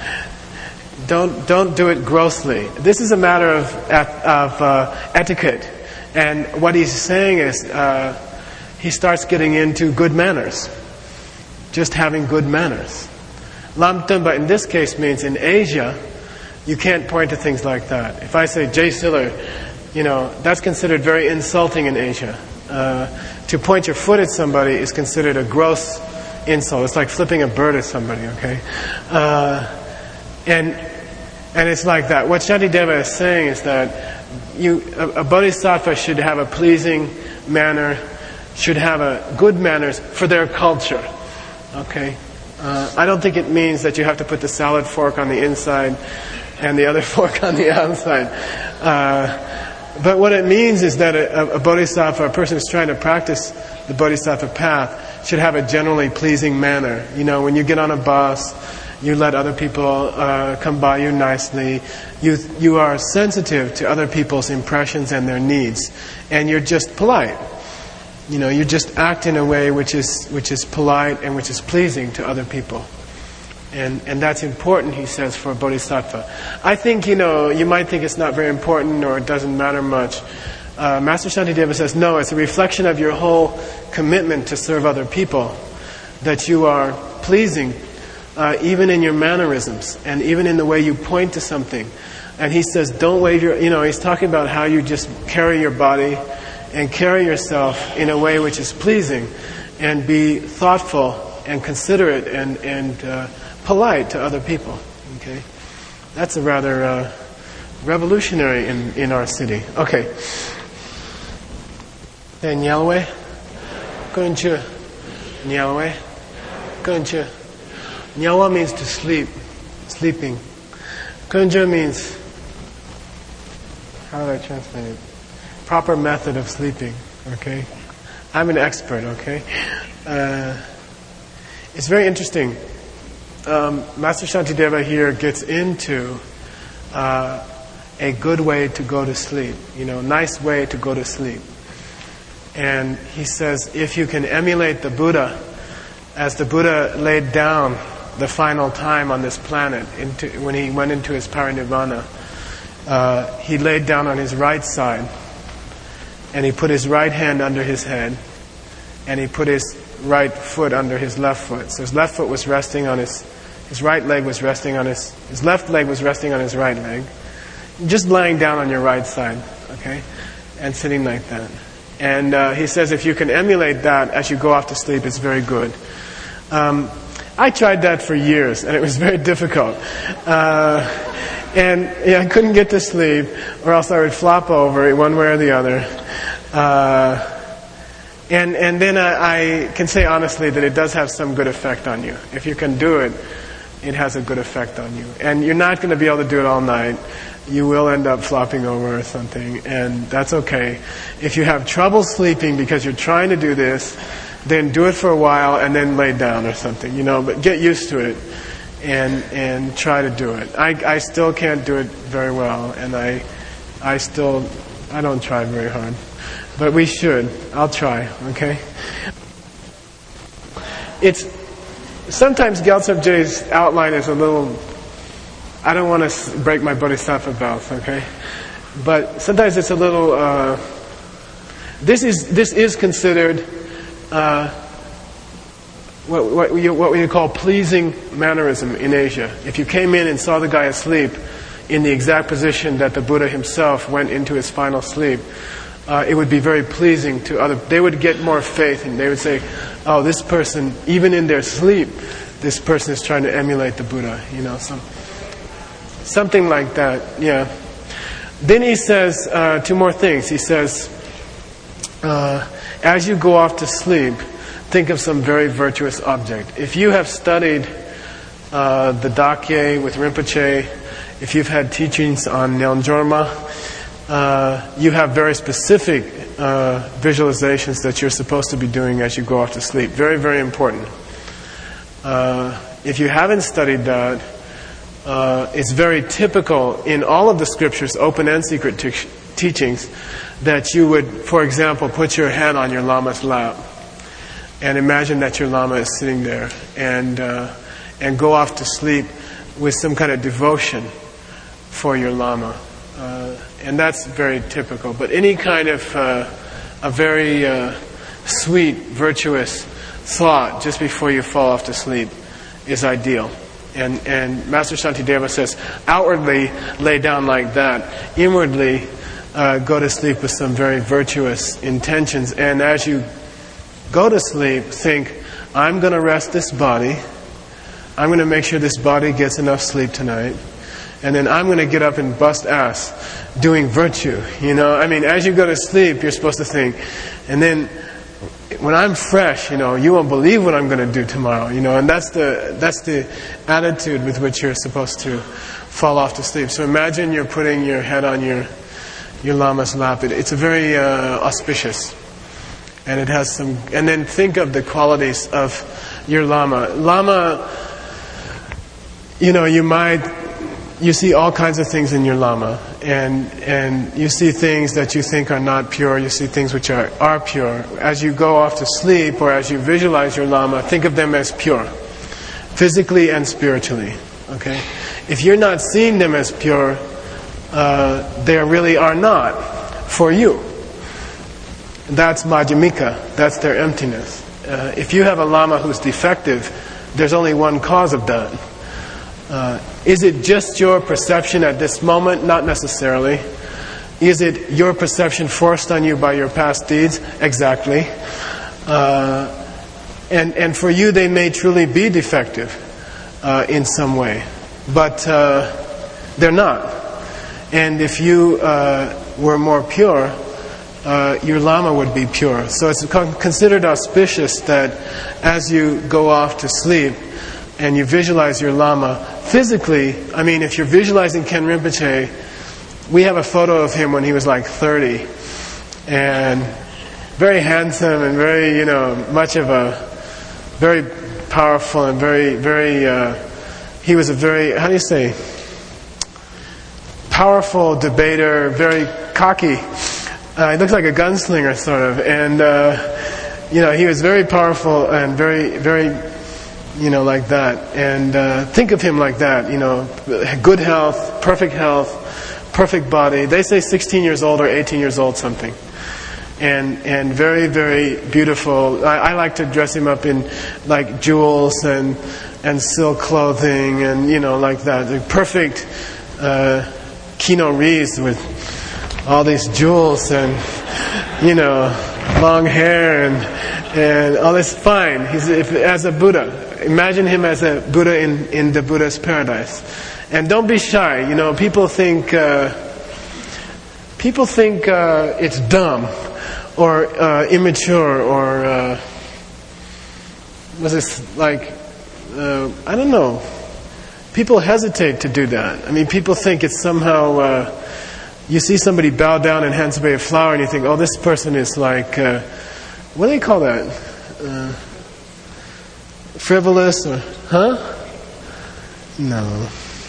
don't don't do it grossly. This is a matter of of uh, etiquette, and what he's saying is uh, he starts getting into good manners, just having good manners. Lam Timba in this case means in Asia, you can't point to things like that. If I say Jay Siller, you know, that's considered very insulting in Asia. Uh, to point your foot at somebody is considered a gross insult. It's like flipping a bird at somebody, okay? Uh, and and it's like that. What Shantideva is saying is that you a, a bodhisattva should have a pleasing manner, should have a good manners for their culture, okay? Uh, I don't think it means that you have to put the salad fork on the inside and the other fork on the outside. Uh, but what it means is that a, a bodhisattva, a person who's trying to practice the bodhisattva path, should have a generally pleasing manner. You know, when you get on a bus, you let other people uh, come by you nicely. You you are sensitive to other people's impressions and their needs, and you're just polite. You know, you just act in a way which is which is polite and which is pleasing to other people. And and that's important, he says, for a bodhisattva. I think, you know, you might think it's not very important or it doesn't matter much. Uh, Master Shantideva says, no, it's a reflection of your whole commitment to serve other people, that you are pleasing, uh, even in your mannerisms and even in the way you point to something. And he says, don't wave your, you know, he's talking about how you just carry your body and carry yourself in a way which is pleasing, and be thoughtful and considerate and, and uh, polite to other people. Okay, that's a rather uh, revolutionary in, in our city. Okay. Then Nyalwe, Kunchu, Nyalwe, Kunchu. Nyalwa means to sleep, sleeping. Kunju means, how do I translate it? Proper method of sleeping. Okay, I'm an expert. Okay, uh, it's very interesting. Um, Master Shantideva here gets into uh, a good way to go to sleep, you know, nice way to go to sleep. And he says, if you can emulate the Buddha, as the Buddha laid down the final time on this planet, into, when he went into his parinirvana, uh, he laid down on his right side, and he put his right hand under his head, and he put his right foot under his left foot. So his left foot was resting on his, his right leg was resting on his, his left leg was resting on his right leg. Just lying down on your right side, okay? And sitting like that. And uh, he says if you can emulate that as you go off to sleep, it's very good. Um, I tried that for years, and it was very difficult. Uh, and yeah, I couldn't get to sleep, or else I would flop over one way or the other. Uh, And and then I, I can say honestly that it does have some good effect on you. If you can do it, it has a good effect on you. And you're not going to be able to do it all night. You will end up flopping over or something, and that's okay. If you have trouble sleeping because you're trying to do this, then do it for a while and then lay down or something, you know. But get used to it and and try to do it. I I still can't do it very well, and I I still I don't try very hard. But we should. I'll try, okay? It's sometimes Gyaltsab Je's outline is a little, I don't want to break my bodhisattva vows, okay? But sometimes it's a little, uh, this is this is considered uh, what, what, we, what we call pleasing mannerism in Asia. If you came in and saw the guy asleep in the exact position that the Buddha himself went into his final sleep, Uh, it would be very pleasing to other. They would get more faith, and they would say, "Oh, this person, even in their sleep, this person is trying to emulate the Buddha." You know, some something like that. Yeah. Then he says uh, two more things. He says, uh, as you go off to sleep, think of some very virtuous object. If you have studied uh, the Dakye with Rinpoche, if you've had teachings on Nyalnjorma, uh, you have very specific uh, visualizations that you're supposed to be doing as you go off to sleep. Very, very important. Uh, if you haven't studied that, uh, it's very typical in all of the scriptures, open and secret te- teachings, that you would, for example, put your head on your Lama's lap and imagine that your Lama is sitting there, and uh, and go off to sleep with some kind of devotion for your Lama. Uh, and that's very typical. But any kind of uh, a very uh, sweet, virtuous thought just before you fall off to sleep is ideal. And, and Master Shantideva says, outwardly lay down like that. Inwardly uh, go to sleep with some very virtuous intentions. And as you go to sleep, think, I'm going to rest this body. I'm going to make sure this body gets enough sleep tonight. And then I'm going to get up and bust ass doing virtue. You know, I mean, as you go to sleep, you're supposed to think. And then when I'm fresh, you know, you won't believe what I'm going to do tomorrow. You know, and that's the that's the attitude with which you're supposed to fall off to sleep. So imagine you're putting your head on your your Lama's lap. It, it's a very uh, auspicious, and it has some. And then think of the qualities of your Lama. Lama, you know, you might. You see all kinds of things in your Lama, and and you see things that you think are not pure, you see things which are, are pure. As you go off to sleep, or as you visualize your Lama, think of them as pure, physically and spiritually. Okay? If you're not seeing them as pure, uh, they really are not for you. That's Madhyamika, that's their emptiness. Uh, if you have a Lama who's defective, there's only one cause of that. Uh, is it just your perception at this moment? Not necessarily. Is it your perception forced on you by your past deeds? Exactly. Uh, and and for you, they may truly be defective uh, in some way, but uh, they're not. And if you uh, were more pure, uh, your Lama would be pure. So it's con- considered auspicious that as you go off to sleep and you visualize your Lama, physically, I mean, if you're visualizing Ken Rinpoche, we have a photo of him when he was like thirty, and very handsome and very, you know, much of a, very powerful and very, very, uh, he was a very, how do you say, powerful debater, very cocky. Uh, he looked like a gunslinger, sort of, and, uh, you know, he was very powerful and very, very, you know, like that. And uh, think of him like that, you know, good health, perfect health, perfect body. They say sixteen years old or eighteen years old something. And and very, very beautiful. I, I like to dress him up in like jewels and and silk clothing and, you know, like that. The perfect uh, kino wreaths with all these jewels and, you know, long hair and and all this. Fine. He's if, as a Buddha. Imagine him as a Buddha in, in the Buddha's paradise. And don't be shy. You know, people think uh, people think uh, it's dumb or uh, immature or uh, was this like uh, I don't know. People hesitate to do that. I mean, people think it's somehow. Uh, you see somebody bow down and hand somebody a flower, and you think, oh, this person is like uh, what do they call that? Uh, frivolous or huh? No.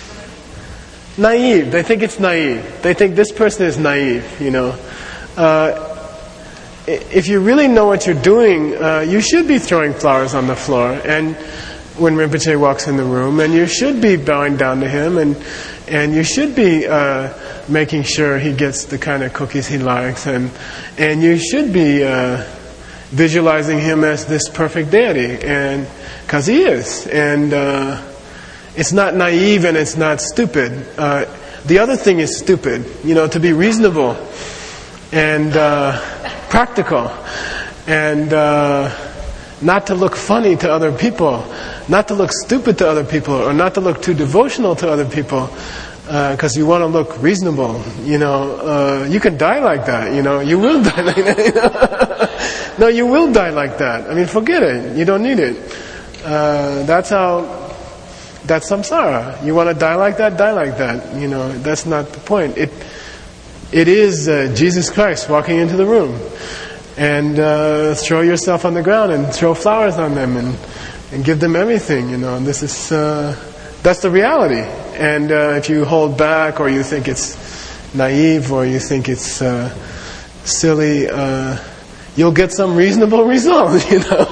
Naive. They think it's naive. They think this person is naive, you know. Uh, if you really know what you're doing, uh, you should be throwing flowers on the floor and when Rinpoche walks in the room, and you should be bowing down to him, and and you should be uh, making sure he gets the kind of cookies he likes, and and you should be uh, visualizing him as this perfect deity, and because he is, and uh, it's not naive and it's not stupid. Uh, the other thing is stupid, you know, to be reasonable and uh, practical, and uh, not to look funny to other people, not to look stupid to other people, or not to look too devotional to other people, because uh, you want to look reasonable. You know, uh, you can die like that. You know, you will die like that. You know? No, you will die like that. I mean, forget it. You don't need it. Uh, that's how that's samsara. You want to die like that, die like that. You know, that's not the point. It it is uh, Jesus Christ walking into the room, and uh, throw yourself on the ground and throw flowers on them and and give them everything. You know, and this is uh, that's the reality. And uh, if you hold back, or you think it's naive, or you think it's uh, silly, uh, you'll get some reasonable result. You know.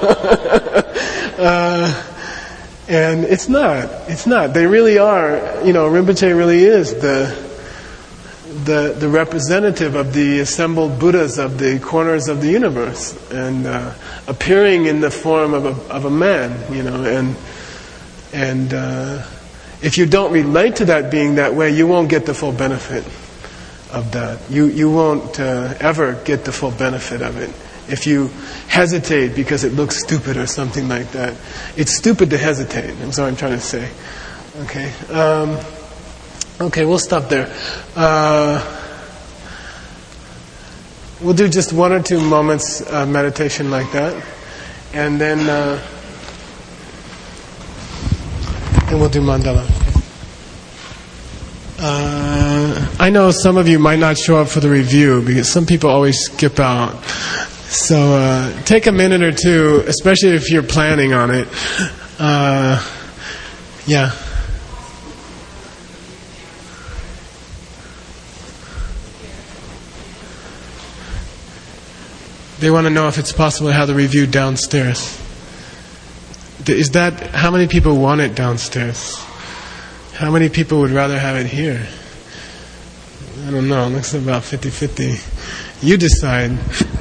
uh, And it's not. It's not. They really are. You know, Rinpoche really is the the the representative of the assembled Buddhas of the corners of the universe, and uh, appearing in the form of a of a man. You know, and and uh, if you don't relate to that being that way, you won't get the full benefit of that. You you won't uh, ever get the full benefit of it. If you hesitate because it looks stupid or something like that, it's stupid to hesitate. That's what I'm trying to say. Okay. Um, okay, we'll stop there. Uh, we'll do just one or two moments of meditation like that, and then uh, and we'll do mandala. Uh, I know some of you might not show up for the review because some people always skip out. So uh, take a minute or two, especially if you're planning on it. Uh, yeah. They want to know if it's possible to have the review downstairs. Is that, how many people want it downstairs? How many people would rather have it here? I don't know, it looks about fifty-fifty. You decide.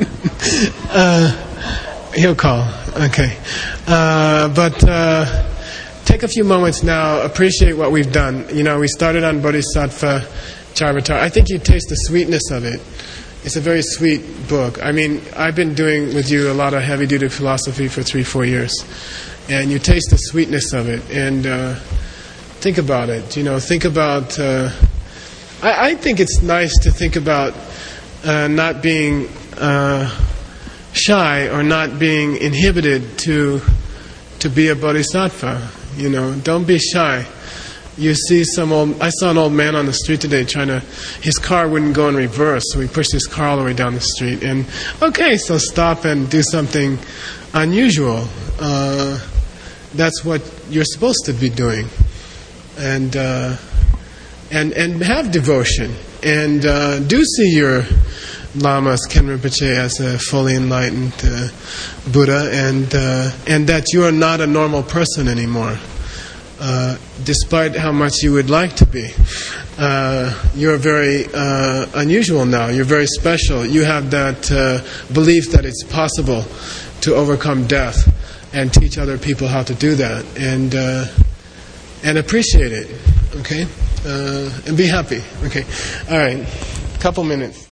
uh, he'll call. Okay. Uh, but uh, take a few moments now. Appreciate what we've done. You know, we started on Bodhisattva Charvatara. I think you taste the sweetness of it. It's a very sweet book. I mean, I've been doing with you a lot of heavy-duty philosophy for three, four years. And you taste the sweetness of it. And uh, think about it. You know, think about... Uh, I, I think it's nice to think about uh, not being uh, shy or not being inhibited to to be a bodhisattva. You know, don't be shy. You see some old... I saw an old man on the street today trying to... His car wouldn't go in reverse, so he pushed his car all the way down the street. And, okay, so stop and do something unusual. Uh, that's what you're supposed to be doing. And... Uh, And and have devotion, and uh, do see your lamas, Ken Rinpoche, as a fully enlightened uh, Buddha, and uh, and that you are not a normal person anymore, uh, despite how much you would like to be. Uh, you're very uh, unusual now. You're very special. You have that uh, belief that it's possible to overcome death, and teach other people how to do that, and uh, and appreciate it. Okay. Uh, and be happy. Okay. All right. Couple minutes.